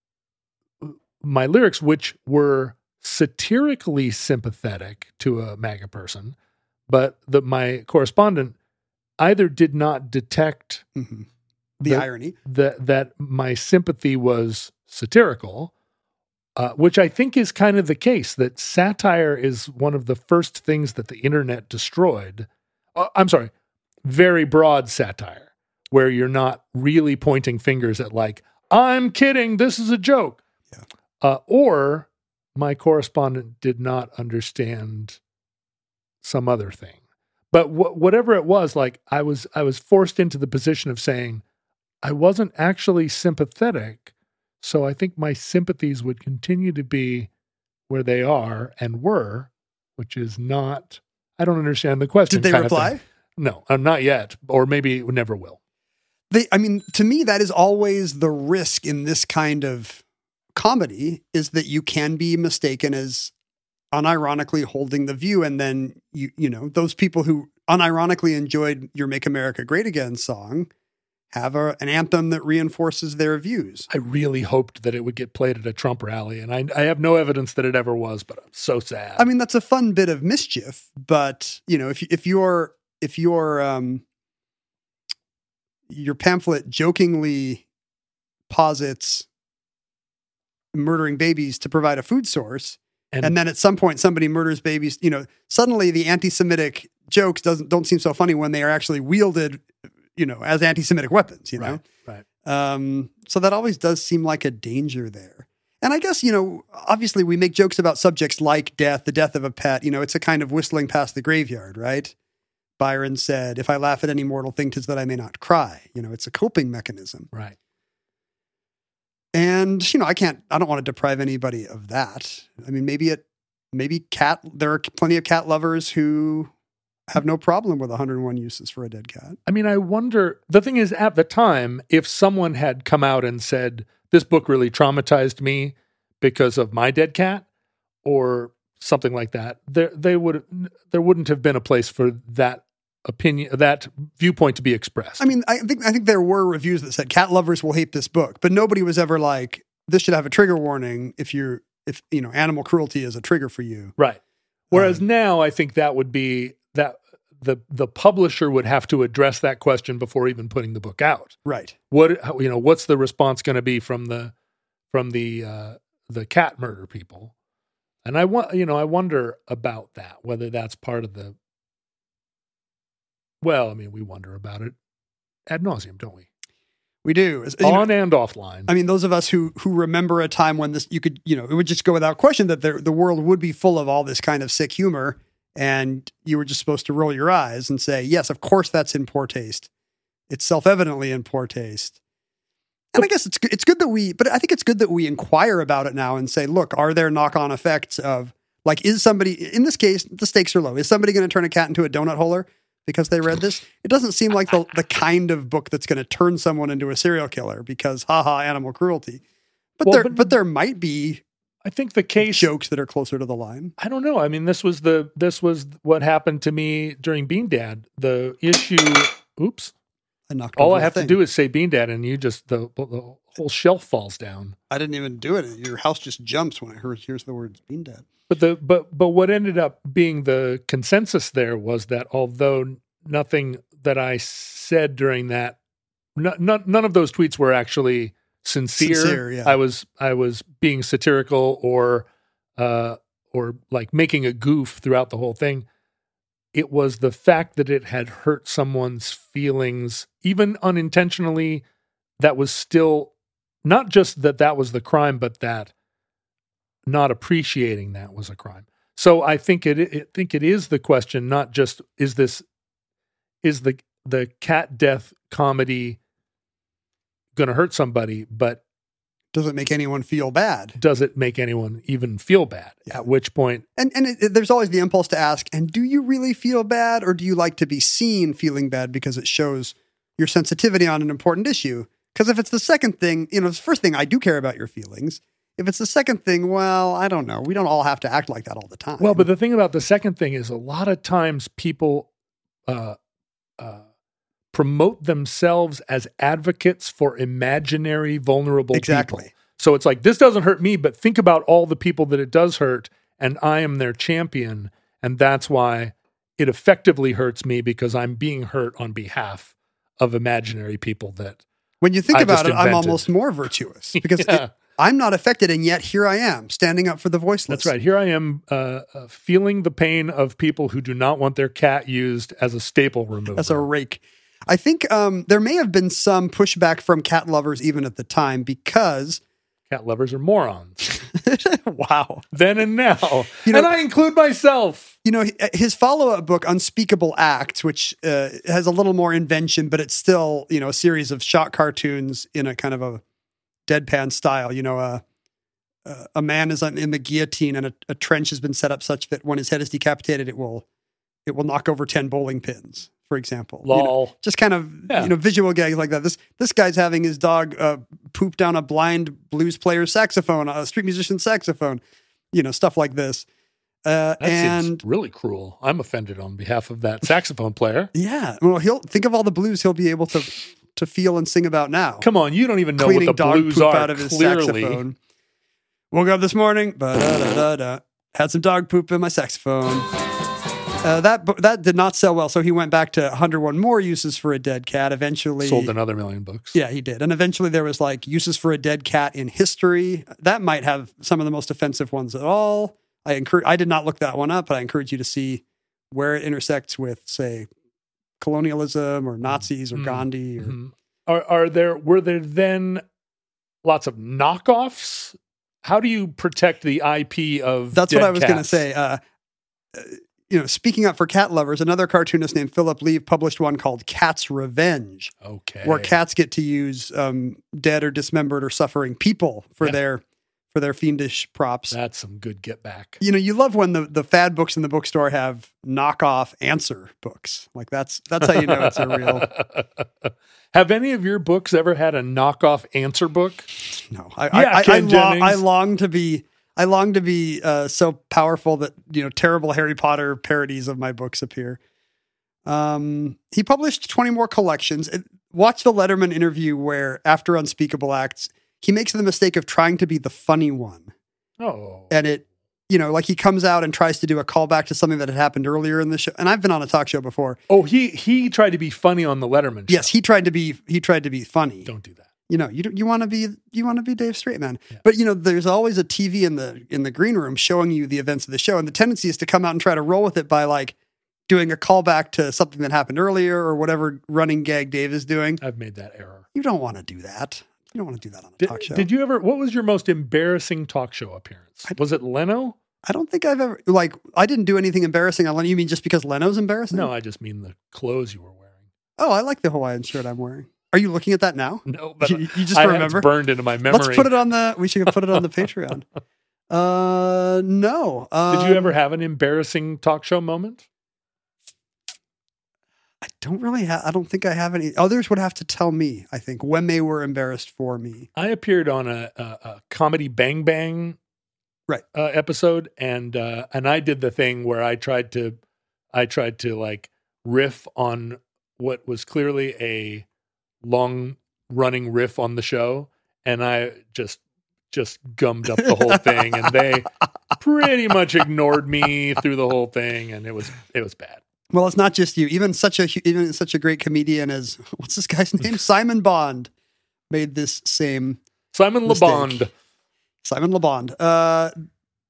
my lyrics, which were satirically sympathetic to a MAGA person, but my correspondent either did not detect the irony that my sympathy was satirical, which I think is kind of the case, that satire is one of the first things that the internet destroyed. I'm sorry, very broad satire, where you're not really pointing fingers at like, I'm kidding, this is a joke. Yeah. Or my correspondent did not understand some other thing. But whatever it was, like I was forced into the position of saying I wasn't actually sympathetic, so I think my sympathies would continue to be where they are and were, which is not. I don't understand the question. Did they reply? No, not yet, or maybe never will. To me, that is always the risk in this kind of comedy, is that you can be mistaken as unironically holding the view, and then those people who unironically enjoyed your Make America Great Again song have an anthem that reinforces their views. I really hoped that it would get played at a Trump rally, and I have no evidence that it ever was, but I'm so sad. I mean, that's a fun bit of mischief, but if your pamphlet jokingly posits murdering babies to provide a food source, and then at some point somebody murders babies, suddenly the anti-Semitic jokes don't seem so funny when they are actually wielded, as anti-Semitic weapons, Right. So that always does seem like a danger there. And I guess, obviously we make jokes about subjects like death, the death of a pet. It's a kind of whistling past the graveyard, right? Byron said, if I laugh at any mortal thing, 'tis that I may not cry. It's a coping mechanism. Right. And, I don't want to deprive anybody of that. I mean, there are plenty of cat lovers who have no problem with 101 uses for a dead cat. I mean, I wonder, the thing is, at the time, if someone had come out and said, this book really traumatized me because of my dead cat or something like that, there wouldn't have been a place for that opinion, that viewpoint to be expressed. I mean, I think there were reviews that said cat lovers will hate this book, but nobody was ever like, this should have a trigger warning if animal cruelty is a trigger for you. Right. Whereas now I think that would be that the publisher would have to address that question before even putting the book out. Right. What's the response going to be from the cat murder people? And I wonder about that, whether that's part of the. Well, I mean, we wonder about it ad nauseum, don't we? We do. On and offline. I mean, those of us who remember a time when this, it would just go without question that the world would be full of all this kind of sick humor, and you were just supposed to roll your eyes and say, yes, of course that's in poor taste. It's self-evidently in poor taste. And I guess it's good that I think it's good that we inquire about it now and say, look, are there knock-on effects of, like, is somebody, in this case, the stakes are low. Is somebody going to turn a cat into a donut holer because they read this? It doesn't seem like the kind of book that's going to turn someone into a serial killer because, animal cruelty. But there might be, I think, the case jokes that are closer to the line. I don't know. I mean, this was what happened to me during Bean Dad. The issue. Oops. All I have to do is say Bean Dad, and you just the whole shelf falls down. I didn't even do it. Your house just jumps when hears the words Bean Dad. But what ended up being the consensus there was that although nothing that I said during that, none of those tweets were actually sincere. Yeah. I was being satirical or like making a goof throughout the whole thing. It was the fact that it had hurt someone's feelings, even unintentionally, that was still not just that was the crime, but that not appreciating that was a crime. So I think it is the question, not just is the cat death comedy going to hurt somebody, but does it make anyone feel bad? Does it make anyone even feel bad? Yeah. At which point, and there's always the impulse to ask, and do you really feel bad, or do you like to be seen feeling bad because it shows your sensitivity on an important issue? Because if it's the second thing, the first thing, I do care about your feelings. If it's the second thing, well, I don't know. We don't all have to act like that all the time. Well, but the thing about the second thing is a lot of times people promote themselves as advocates for imaginary vulnerable people. So it's like, this doesn't hurt me, but think about all the people that it does hurt, and I am their champion, and that's why it effectively hurts me, because I'm being hurt on behalf of imaginary people that when you think about it, I'm almost more virtuous because I'm not affected, and yet here I am standing up for the voiceless. That's right. Here I am feeling the pain of people who do not want their cat used as a staple remover. As a rake. I think there may have been some pushback from cat lovers even at the time, because cat lovers are morons. Wow. Then and now. And I include myself. His follow-up book, Unspeakable Acts, which has a little more invention, but it's still, a series of shot cartoons in a kind of a deadpan style. A man is in the guillotine, and a trench has been set up such that when his head is decapitated, it will knock over 10 bowling pins, for example. Lol. Just kind of, visual gags like that. This guy's having his dog poop down a blind blues player's saxophone, a street musician's saxophone, stuff like this. That seems really cruel. I'm offended on behalf of that saxophone player. Yeah. Well, he'll think of all the blues he'll be able to feel and sing about now. Come on, you don't even know Cleaning what the dog blues poop are, out of his clearly. Saxophone. Woke up this morning, had some dog poop in my saxophone. That did not sell well, so he went back to 101 more uses for a dead cat. Eventually sold another 1 million books. Yeah, he did. And eventually there was like uses for a dead cat in history. That might have some of the most offensive ones at all. I did not look that one up, but I encourage you to see where it intersects with, say, colonialism or Nazis or Gandhi. Or, were there then lots of knockoffs? How do you protect the IP of That's dead what I was going to cats? say. Speaking up for cat lovers, another cartoonist named Philip Leave published one called Cat's Revenge, Okay. where cats get to use dead or dismembered or suffering people for their fiendish props. That's some good get back. You love when the fad books in the bookstore have knockoff answer books. Like that's how you know it's a real. Have any of your books ever had a knockoff answer book? No, Ken Jennings. I long to be so powerful that terrible Harry Potter parodies of my books appear. He published 20 more collections. Watch the Letterman interview where, after Unspeakable Acts, he makes the mistake of trying to be the funny one. Oh. And it, like he comes out and tries to do a callback to something that had happened earlier in the show. And I've been on a talk show before. Oh, he tried to be funny on the Letterman show. Yes, he tried to be funny. Don't do that. You want to be Dave Straightman. Yeah. But there's always a TV in the green room showing you the events of the show, and the tendency is to come out and try to roll with it by like doing a callback to something that happened earlier or whatever running gag Dave is doing. I've made that error. You don't want to do that. You don't want to do that on a talk show. Did you ever? What was your most embarrassing talk show appearance? Was it Leno? I don't think I've ever I didn't do anything embarrassing on Leno. You mean just because Leno's embarrassing? No, I just mean the clothes you were wearing. Oh, I like the Hawaiian shirt I'm wearing. Are you looking at that now? No, but you just remember. It's burned into my memory. Let's put it on we should put it on the Patreon. No. Did you ever have an embarrassing talk show moment? I don't think I have any. Others would have to tell me, I think, when they were embarrassed for me. I appeared on a comedy Bang Bang episode, and I did the thing where I tried to like riff on what was clearly a long running riff on the show, and I just gummed up the whole thing, and they pretty much ignored me through the whole thing, and it was bad. Well, it's not just you. Even such a great comedian as what's this guy's name? Simon Bond made this same Simon mistake. LeBond. Simon LeBond.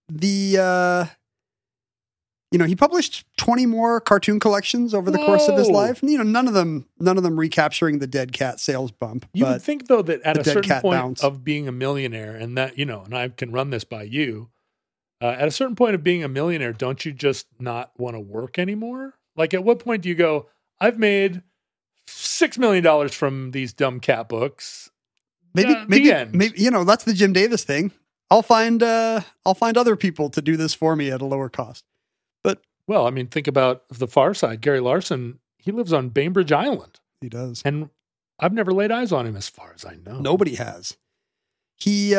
He published 20 more cartoon collections over the course of his life. None of them recapturing the dead cat sales bump. You would think though that at a certain point bounce of being a millionaire, and that and I can run this by you. At a certain point of being a millionaire, don't you just not want to work anymore? Like, at what point do you go, I've made $6 million from these dumb cat books. Maybe, end. That's the Jim Davis thing. I'll find other people to do this for me at a lower cost. But well, I mean, think about the Far Side. Gary Larson, he lives on Bainbridge Island. He does, and I've never laid eyes on him as far as I know. Nobody has. He,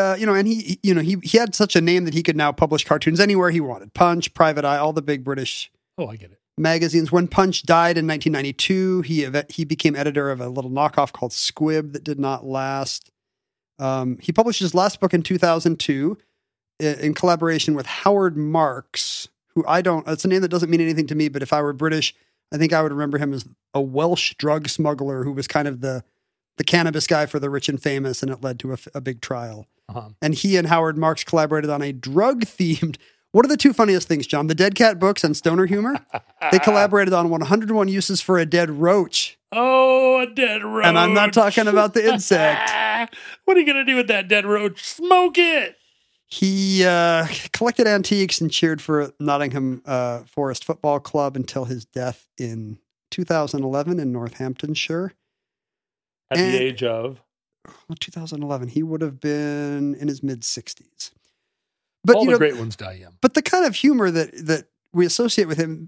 he had such a name that he could now publish cartoons anywhere he wanted. Punch, Private Eye, all the big British. Oh, I get it. Magazines. When Punch died in 1992, he became editor of a little knockoff called Squib that did not last. He published his last book in 2002 in collaboration with Howard Marks, who it's a name that doesn't mean anything to me, but if I were British, I think I would remember him as a Welsh drug smuggler who was kind of the cannabis guy for the rich and famous, and it led to a big trial. Uh-huh. And he and Howard Marks collaborated on a drug-themed. What are the two funniest things, John? The Dead Cat books and Stoner humor. They collaborated on 101 uses for a dead roach. Oh, a dead roach! And I'm not talking about the insect. What are you gonna do with that dead roach? Smoke it. He collected antiques and cheered for Nottingham Forest Football Club until his death in 2011 in Northamptonshire. At the age of? 2011. He would have been in his mid-60s. But all the great ones die young. But the kind of humor that we associate with him,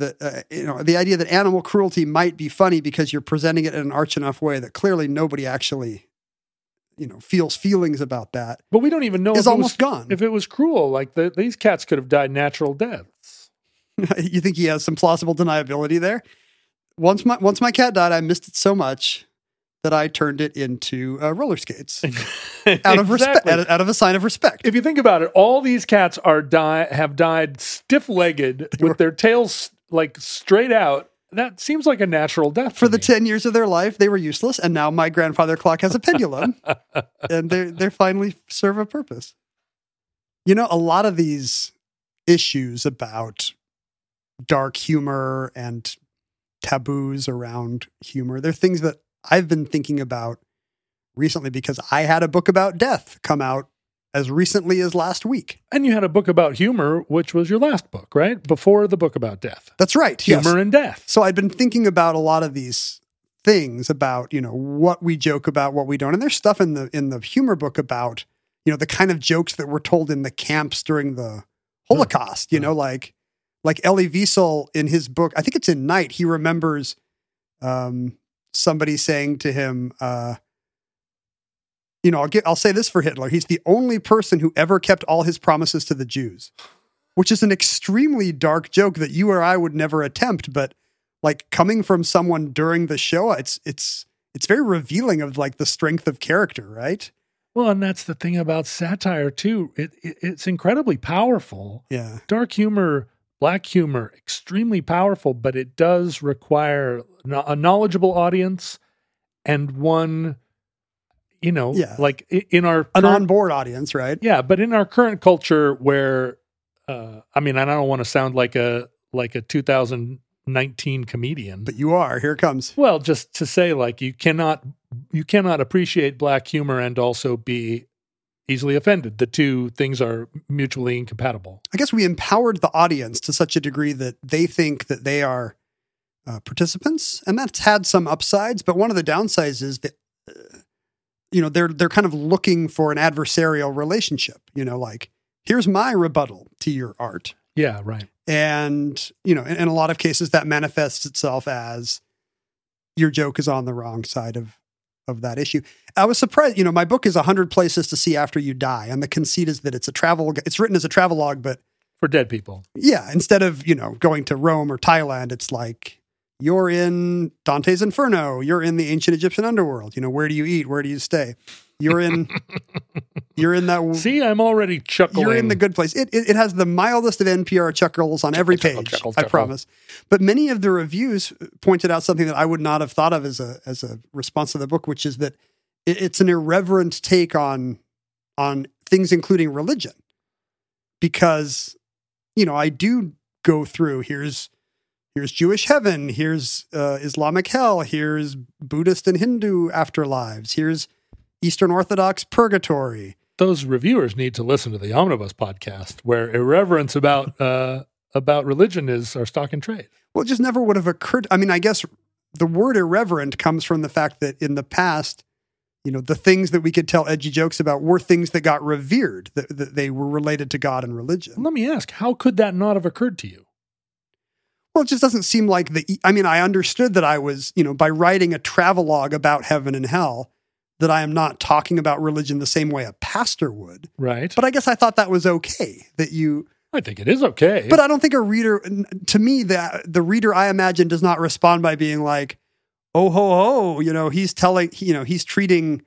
the idea that animal cruelty might be funny because you're presenting it in an arch enough way that clearly nobody actually, feels feelings about that. But we don't even know is almost gone. If it was cruel, like these cats could have died natural deaths. You think he has some plausible deniability there? Once my cat died, I missed it so much that I turned it into roller skates out of respect, out of a sign of respect. If you think about it, all these cats have died stiff-legged with their tails like straight out. That seems like a natural death. For the 10 years of their life, they were useless, and now my grandfather clock has a pendulum, and they finally serve a purpose. A lot of these issues about dark humor and taboos around humor, they're things that I've been thinking about recently because I had a book about death come out as recently as last week. And you had a book about humor, which was your last book, right? Before the book about death. That's right. Humor and death. So I'd been thinking about a lot of these things about, what we joke about, what we don't. And there's stuff in the humor book about, the kind of jokes that were told in the camps during the Holocaust, like Elie Wiesel in his book, I think it's in Night, he remembers somebody saying to him, I'll say this for Hitler. He's the only person who ever kept all his promises to the Jews, which is an extremely dark joke that you or I would never attempt. But like coming from someone during the Shoah, it's very revealing of like the strength of character, right? Well, and that's the thing about satire too. It's incredibly powerful. Yeah. Dark humor, black humor, extremely powerful, but it does require a knowledgeable audience and one, like in our an on-board audience, right? Yeah, but in our current culture where, and I don't want to sound like a 2019 comedian, but you are. Here it comes. Well, just to say, like you cannot appreciate black humor and also be easily offended. The two things are mutually incompatible. I guess we empowered the audience to such a degree that they think that they are participants, and that's had some upsides. But one of the downsides is that they're kind of looking for an adversarial relationship. Like here's my rebuttal to your art. Yeah, right. And in a lot of cases that manifests itself as your joke is on the wrong side of that issue. I was surprised, my book is 100 Places to See After You Die. And the conceit is that it's written as a travelogue, but for dead people. Yeah. Instead of, going to Rome or Thailand, it's like, you're in Dante's Inferno. You're in the ancient Egyptian underworld. Where do you eat? Where do you stay? You're in that. See, I'm already chuckling. You're in the good place. It has the mildest of NPR chuckles on every page. I promise. But many of the reviews pointed out something that I would not have thought of as a response to the book, which is that it's an irreverent take on things, including religion, because I do go through here's Jewish heaven, here's Islamic hell, here's Buddhist and Hindu afterlives, here's Eastern Orthodox purgatory. Those reviewers need to listen to the Omnibus podcast, where irreverence about religion is our stock and trade. Well, it just never would have occurred. I mean, I guess the word irreverent comes from the fact that in the past, the things that we could tell edgy jokes about were things that got revered, that they were related to God and religion. Let me ask, how could that not have occurred to you? Well, it just doesn't seem like I understood that I was, by writing a travelogue about heaven and hell, that I am not talking about religion the same way a pastor would. Right. But I guess I thought that was okay, I think it is okay. But I don't think a reader, to me, the reader I imagine does not respond by being like, oh, ho, ho, he's treating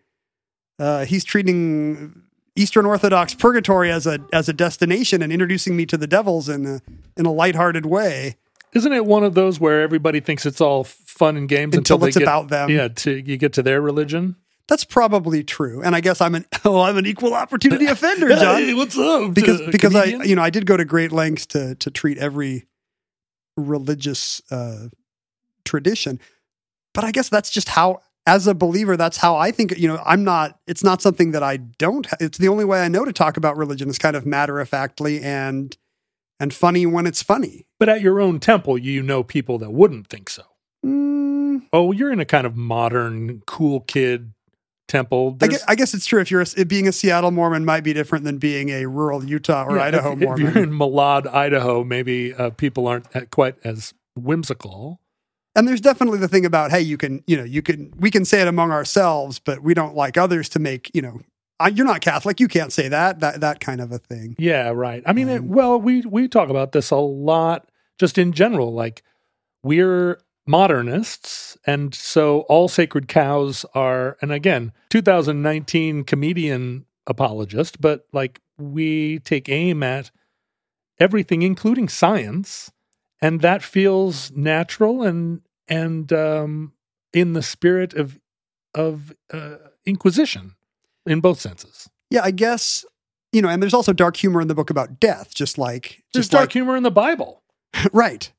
Eastern Orthodox purgatory as a destination and introducing me to the devils in a lighthearted way. Isn't it one of those where everybody thinks it's all fun and games until it's about them? Yeah, you get to their religion. That's probably true, and I guess I'm an equal opportunity offender, John. Hey, what's up? Because I did go to great lengths to treat every religious tradition, but I guess that's just how, as a believer, that's how I think. It's not something that I don't. It's the only way I know to talk about religion is kind of matter of factly and funny when it's funny. But at your own temple, people that wouldn't think so. Oh, you're in a kind of modern, cool kid temple. I guess it's true. If being a Seattle Mormon might be different than being a rural Utah or Idaho Mormon. If you're in Malad, Idaho, maybe people aren't quite as whimsical. And there's definitely the thing about, hey, we can say it among ourselves, but we don't like others to make, you're not Catholic, you can't say that kind of a thing. Yeah, right. I mean, we talk about this a lot just in general. Like, we're modernists, and so all sacred cows are, and again, 2019 comedian apologist, but like we take aim at everything, including science, and that feels natural and in the spirit of Inquisition in both senses. Yeah, I guess, and there's also dark humor in the book about death, just like there's dark humor in the Bible. Right.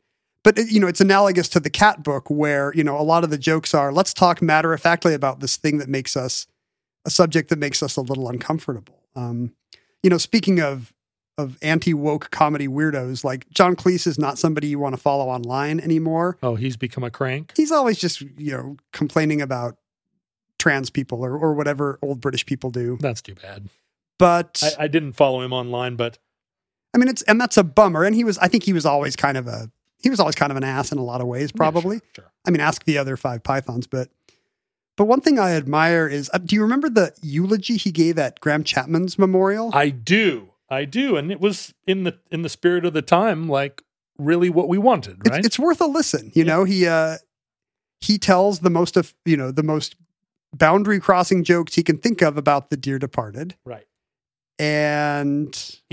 But, it's analogous to the cat book where, a lot of the jokes are, let's talk matter-of-factly about this thing that makes us, a subject that makes us a little uncomfortable. Speaking of anti-woke comedy weirdos, like John Cleese is not somebody you want to follow online anymore. Oh, he's become a crank? He's always just, complaining about trans people or whatever old British people do. That's too bad. But I didn't follow him online, but I mean, and that's a bummer. And I think he was always kind of an ass in a lot of ways, probably. Yeah, sure. I mean, ask the other 5 Pythons, but one thing I admire is, do you remember the eulogy he gave at Graham Chapman's memorial? I do. And it was in the spirit of the time, like really what we wanted, right? It's worth a listen. He tells the most boundary crossing jokes he can think of about the dear departed. Right. And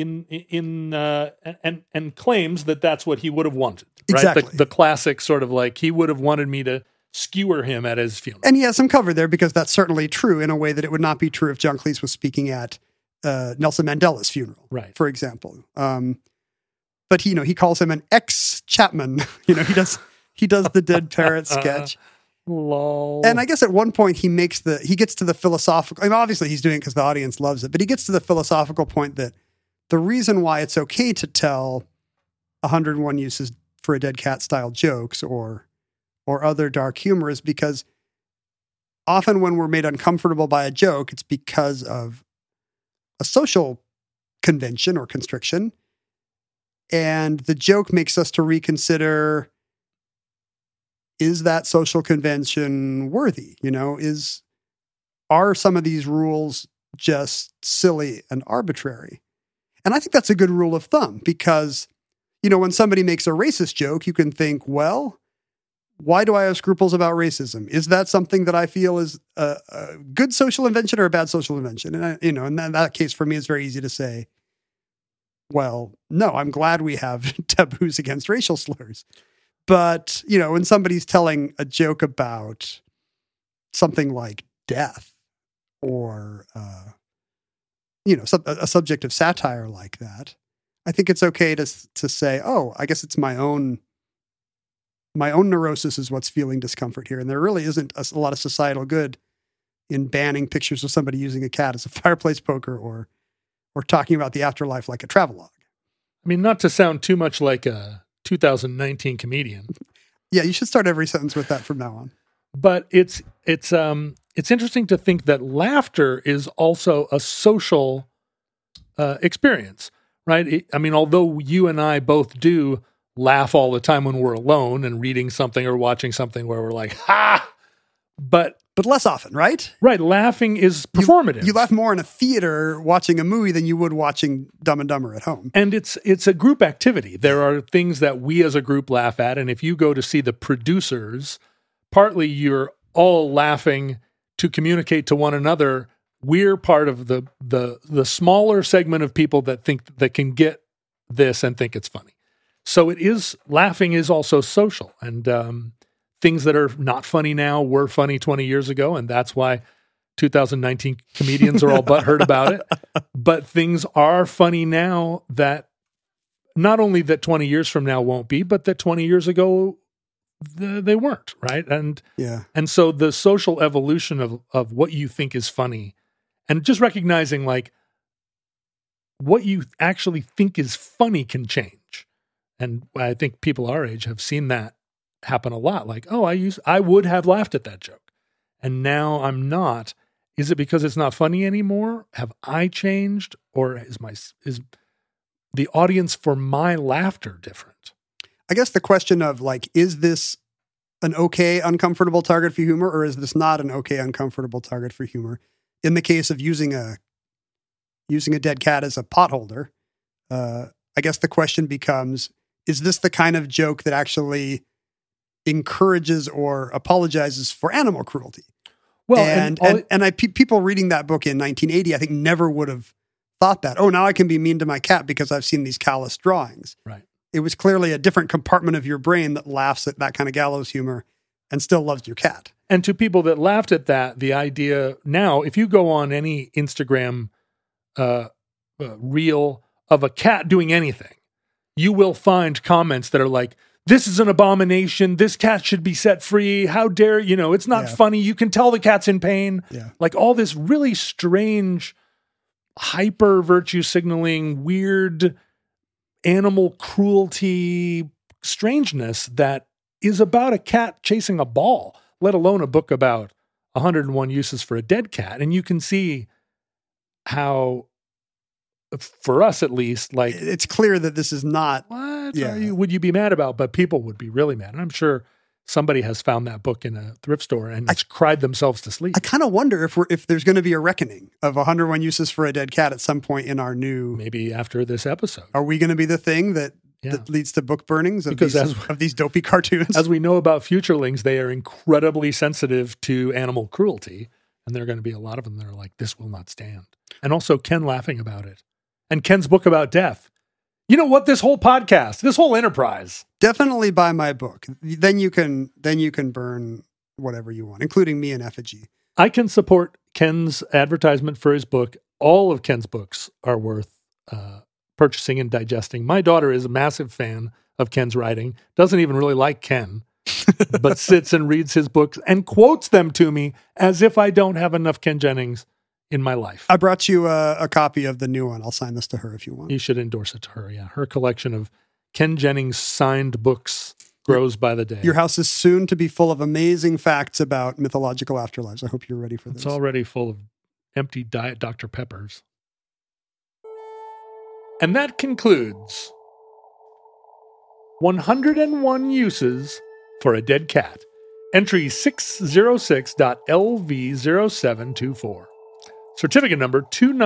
and claims that that's what he would have wanted. Right? Exactly. The classic sort of like, he would have wanted me to skewer him at his funeral. And he has some cover there because that's certainly true in a way that it would not be true if John Cleese was speaking at Nelson Mandela's funeral, right? For example. But he calls him an ex-Chapman. He does the dead parrot sketch. Lol. And I guess at one point he gets to the philosophical, I mean, obviously he's doing it because the audience loves it, but he gets to the philosophical point that the reason why it's okay to tell 101 uses for a dead cat style jokes or other dark humor is because often when we're made uncomfortable by a joke, it's because of a social convention or constriction. And the joke makes us to reconsider, is that social convention worthy? Are some of these rules just silly and arbitrary? And I think that's a good rule of thumb because, when somebody makes a racist joke, you can think, well, why do I have scruples about racism? Is that something that I feel is a good social invention or a bad social invention? And in that case, for me, it's very easy to say, well, no, I'm glad we have taboos against racial slurs. But, when somebody's telling a joke about something like death or, a subject of satire like that, I think it's okay to say, oh, I guess it's my own neurosis is what's feeling discomfort here. And there really isn't a lot of societal good in banning pictures of somebody using a cat as a fireplace poker or talking about the afterlife like a travelogue. I mean, not to sound too much like a 2019 comedian. Yeah, you should start every sentence with that from now on. But it's interesting to think that laughter is also a social experience, right? I mean, although you and I both do laugh all the time when we're alone and reading something or watching something where we're like, ha! But less often, right? Right. Laughing is performative. You laugh more in a theater watching a movie than you would watching Dumb and Dumber at home. And it's a group activity. There are things that we as a group laugh at. And if you go to see the producers, partly you're all laughing to communicate to one another. We're part of the smaller segment of people that can get this and think it's funny. So laughing is also social. And things that are not funny now were funny 20 years ago, and that's why 2019 comedians are all butthurt about it. But things are funny now that not only that 20 years from now won't be, but that 20 years ago they weren't, right? And so the social evolution of what you think is funny, and just recognizing like what you actually think is funny can change. And I think people our age have seen that happen a lot. Like, oh, I would have laughed at that joke, and now I'm not. Is it because it's not funny anymore? Have I changed, or is the audience for my laughter different? I guess the question of like, is this an okay, uncomfortable target for humor, or is this not an okay, uncomfortable target for humor? In the case of using a dead cat as a potholder, I guess the question becomes: is this the kind of joke that actually encourages or apologizes for animal cruelty? Well, people reading that book in 1980, I think never would have thought that. Oh, now I can be mean to my cat because I've seen these callous drawings. Right. It was clearly a different compartment of your brain that laughs at that kind of gallows humor and still loves your cat. And to people that laughed at that, the idea now, if you go on any Instagram reel of a cat doing anything, you will find comments that are like, this is an abomination. This cat should be set free. How dare, it's not funny. You can tell the cat's in pain. Yeah. Like all this really strange, hyper virtue signaling, weird animal cruelty strangeness that is about a cat chasing a ball, let alone a book about 101 uses for a dead cat. And you can see how, for us at least, like, it's clear that this is not. what Yeah. would you be mad about? But people would be really mad. And I'm sure somebody has found that book in a thrift store and has cried themselves to sleep. I kind of wonder if there's going to be a reckoning of 101 uses for a dead cat at some point in our new. Maybe after this episode. Are we going to be the thing that leads to book burnings of these dopey cartoons? As we know about futurelings, they are incredibly sensitive to animal cruelty. And there are going to be a lot of them that are like, this will not stand. And also Ken laughing about it. And Ken's book about death. You know what? This whole podcast, this whole enterprise. Definitely buy my book. Then you can burn whatever you want, including me in effigy. I can support Ken's advertisement for his book. All of Ken's books are worth purchasing and digesting. My daughter is a massive fan of Ken's writing, doesn't even really like Ken, but sits and reads his books and quotes them to me as if I don't have enough Ken Jennings in my life. I brought you a copy of the new one. I'll sign this to her if you want. You should endorse it to her, yeah. Her collection of Ken Jennings signed books grows by the day. Your house is soon to be full of amazing facts about mythological afterlives. I hope you're ready for this. It's already full of empty Diet Dr. Peppers. And that concludes 101 uses for a dead cat. Entry 606.LV0724. Certificate number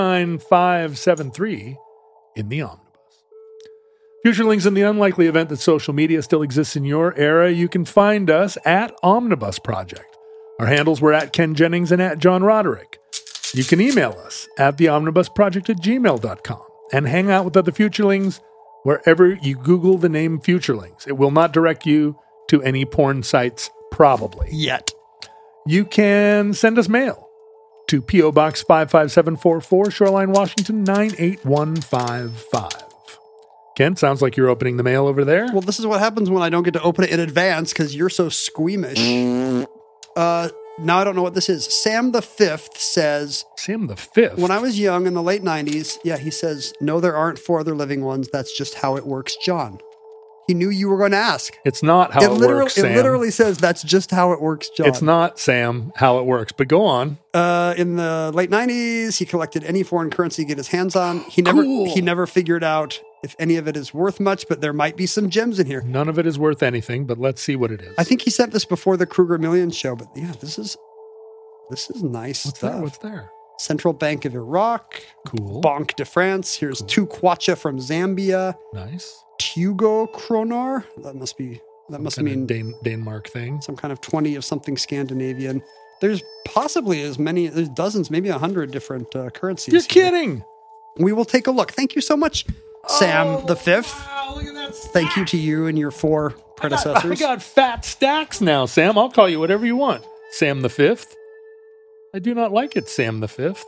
29573 in the Omnibus. Futurelings, in the unlikely event that social media still exists in your era, you can find us at Omnibus Project. Our handles were at Ken Jennings and at John Roderick. You can email us at theomnibusproject@gmail.com and hang out with other Futurelings wherever you Google the name Futurelings. It will not direct you to any porn sites, probably. Yet. You can send us mail to P.O. Box 55744, Shoreline, Washington, 98155. Ken, sounds like you're opening the mail over there. Well, this is what happens when I don't get to open it in advance because you're so squeamish. Now I don't know what this is. Sam the Fifth says... Sam the Fifth? When I was young in the late 90s, he says, no, there aren't 4 other living ones. That's just how it works, John. He knew you were going to ask. It's not how it works, Sam. It literally says, that's just how it works, John. It's not, Sam, how it works, but go on. In the late 90s, he collected any foreign currency he could get his hands on. He never figured out if any of it is worth much, but there might be some gems in here. None of it is worth anything, but let's see what it is. I think he sent this before the Kruger Millions show, but yeah, this is nice stuff. What's there? Central Bank of Iraq. Cool. Banque de France. Here's 2 kwacha from Zambia. Nice. Tugo Kronar. That must mean Denmark thing. Some kind of 20 of something Scandinavian. There's possibly there's dozens, maybe 100 different currencies. You're kidding. We will take a look. Thank you so much, Sam the Fifth. Wow, look at that stack. Thank you to you and your 4 predecessors. I got fat stacks now, Sam. I'll call you whatever you want. Sam the Fifth. I do not like it, Sam the Fifth.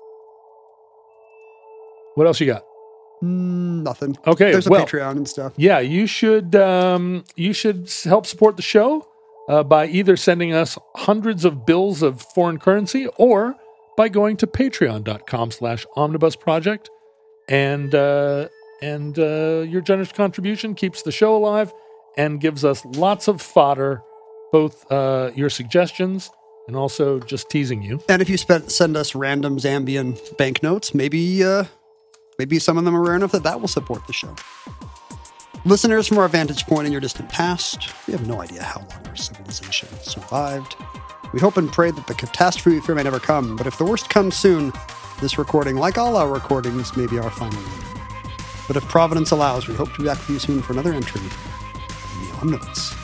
What else you got? Nothing. Okay, there's a Patreon and stuff. Yeah, you should help support the show by either sending us hundreds of bills of foreign currency or by going to patreon.com/omnibusproject. And your generous contribution keeps the show alive and gives us lots of fodder, both your suggestions and also just teasing you. And if you send us random Zambian banknotes, maybe some of them are rare enough that will support the show. Listeners, from our vantage point in your distant past, we have no idea how long our civilization survived. We hope and pray that the catastrophe we fear may never come, but if the worst comes soon, this recording, like all our recordings, may be our final word. But if Providence allows, we hope to be back with you soon for another entry in the Omnibus.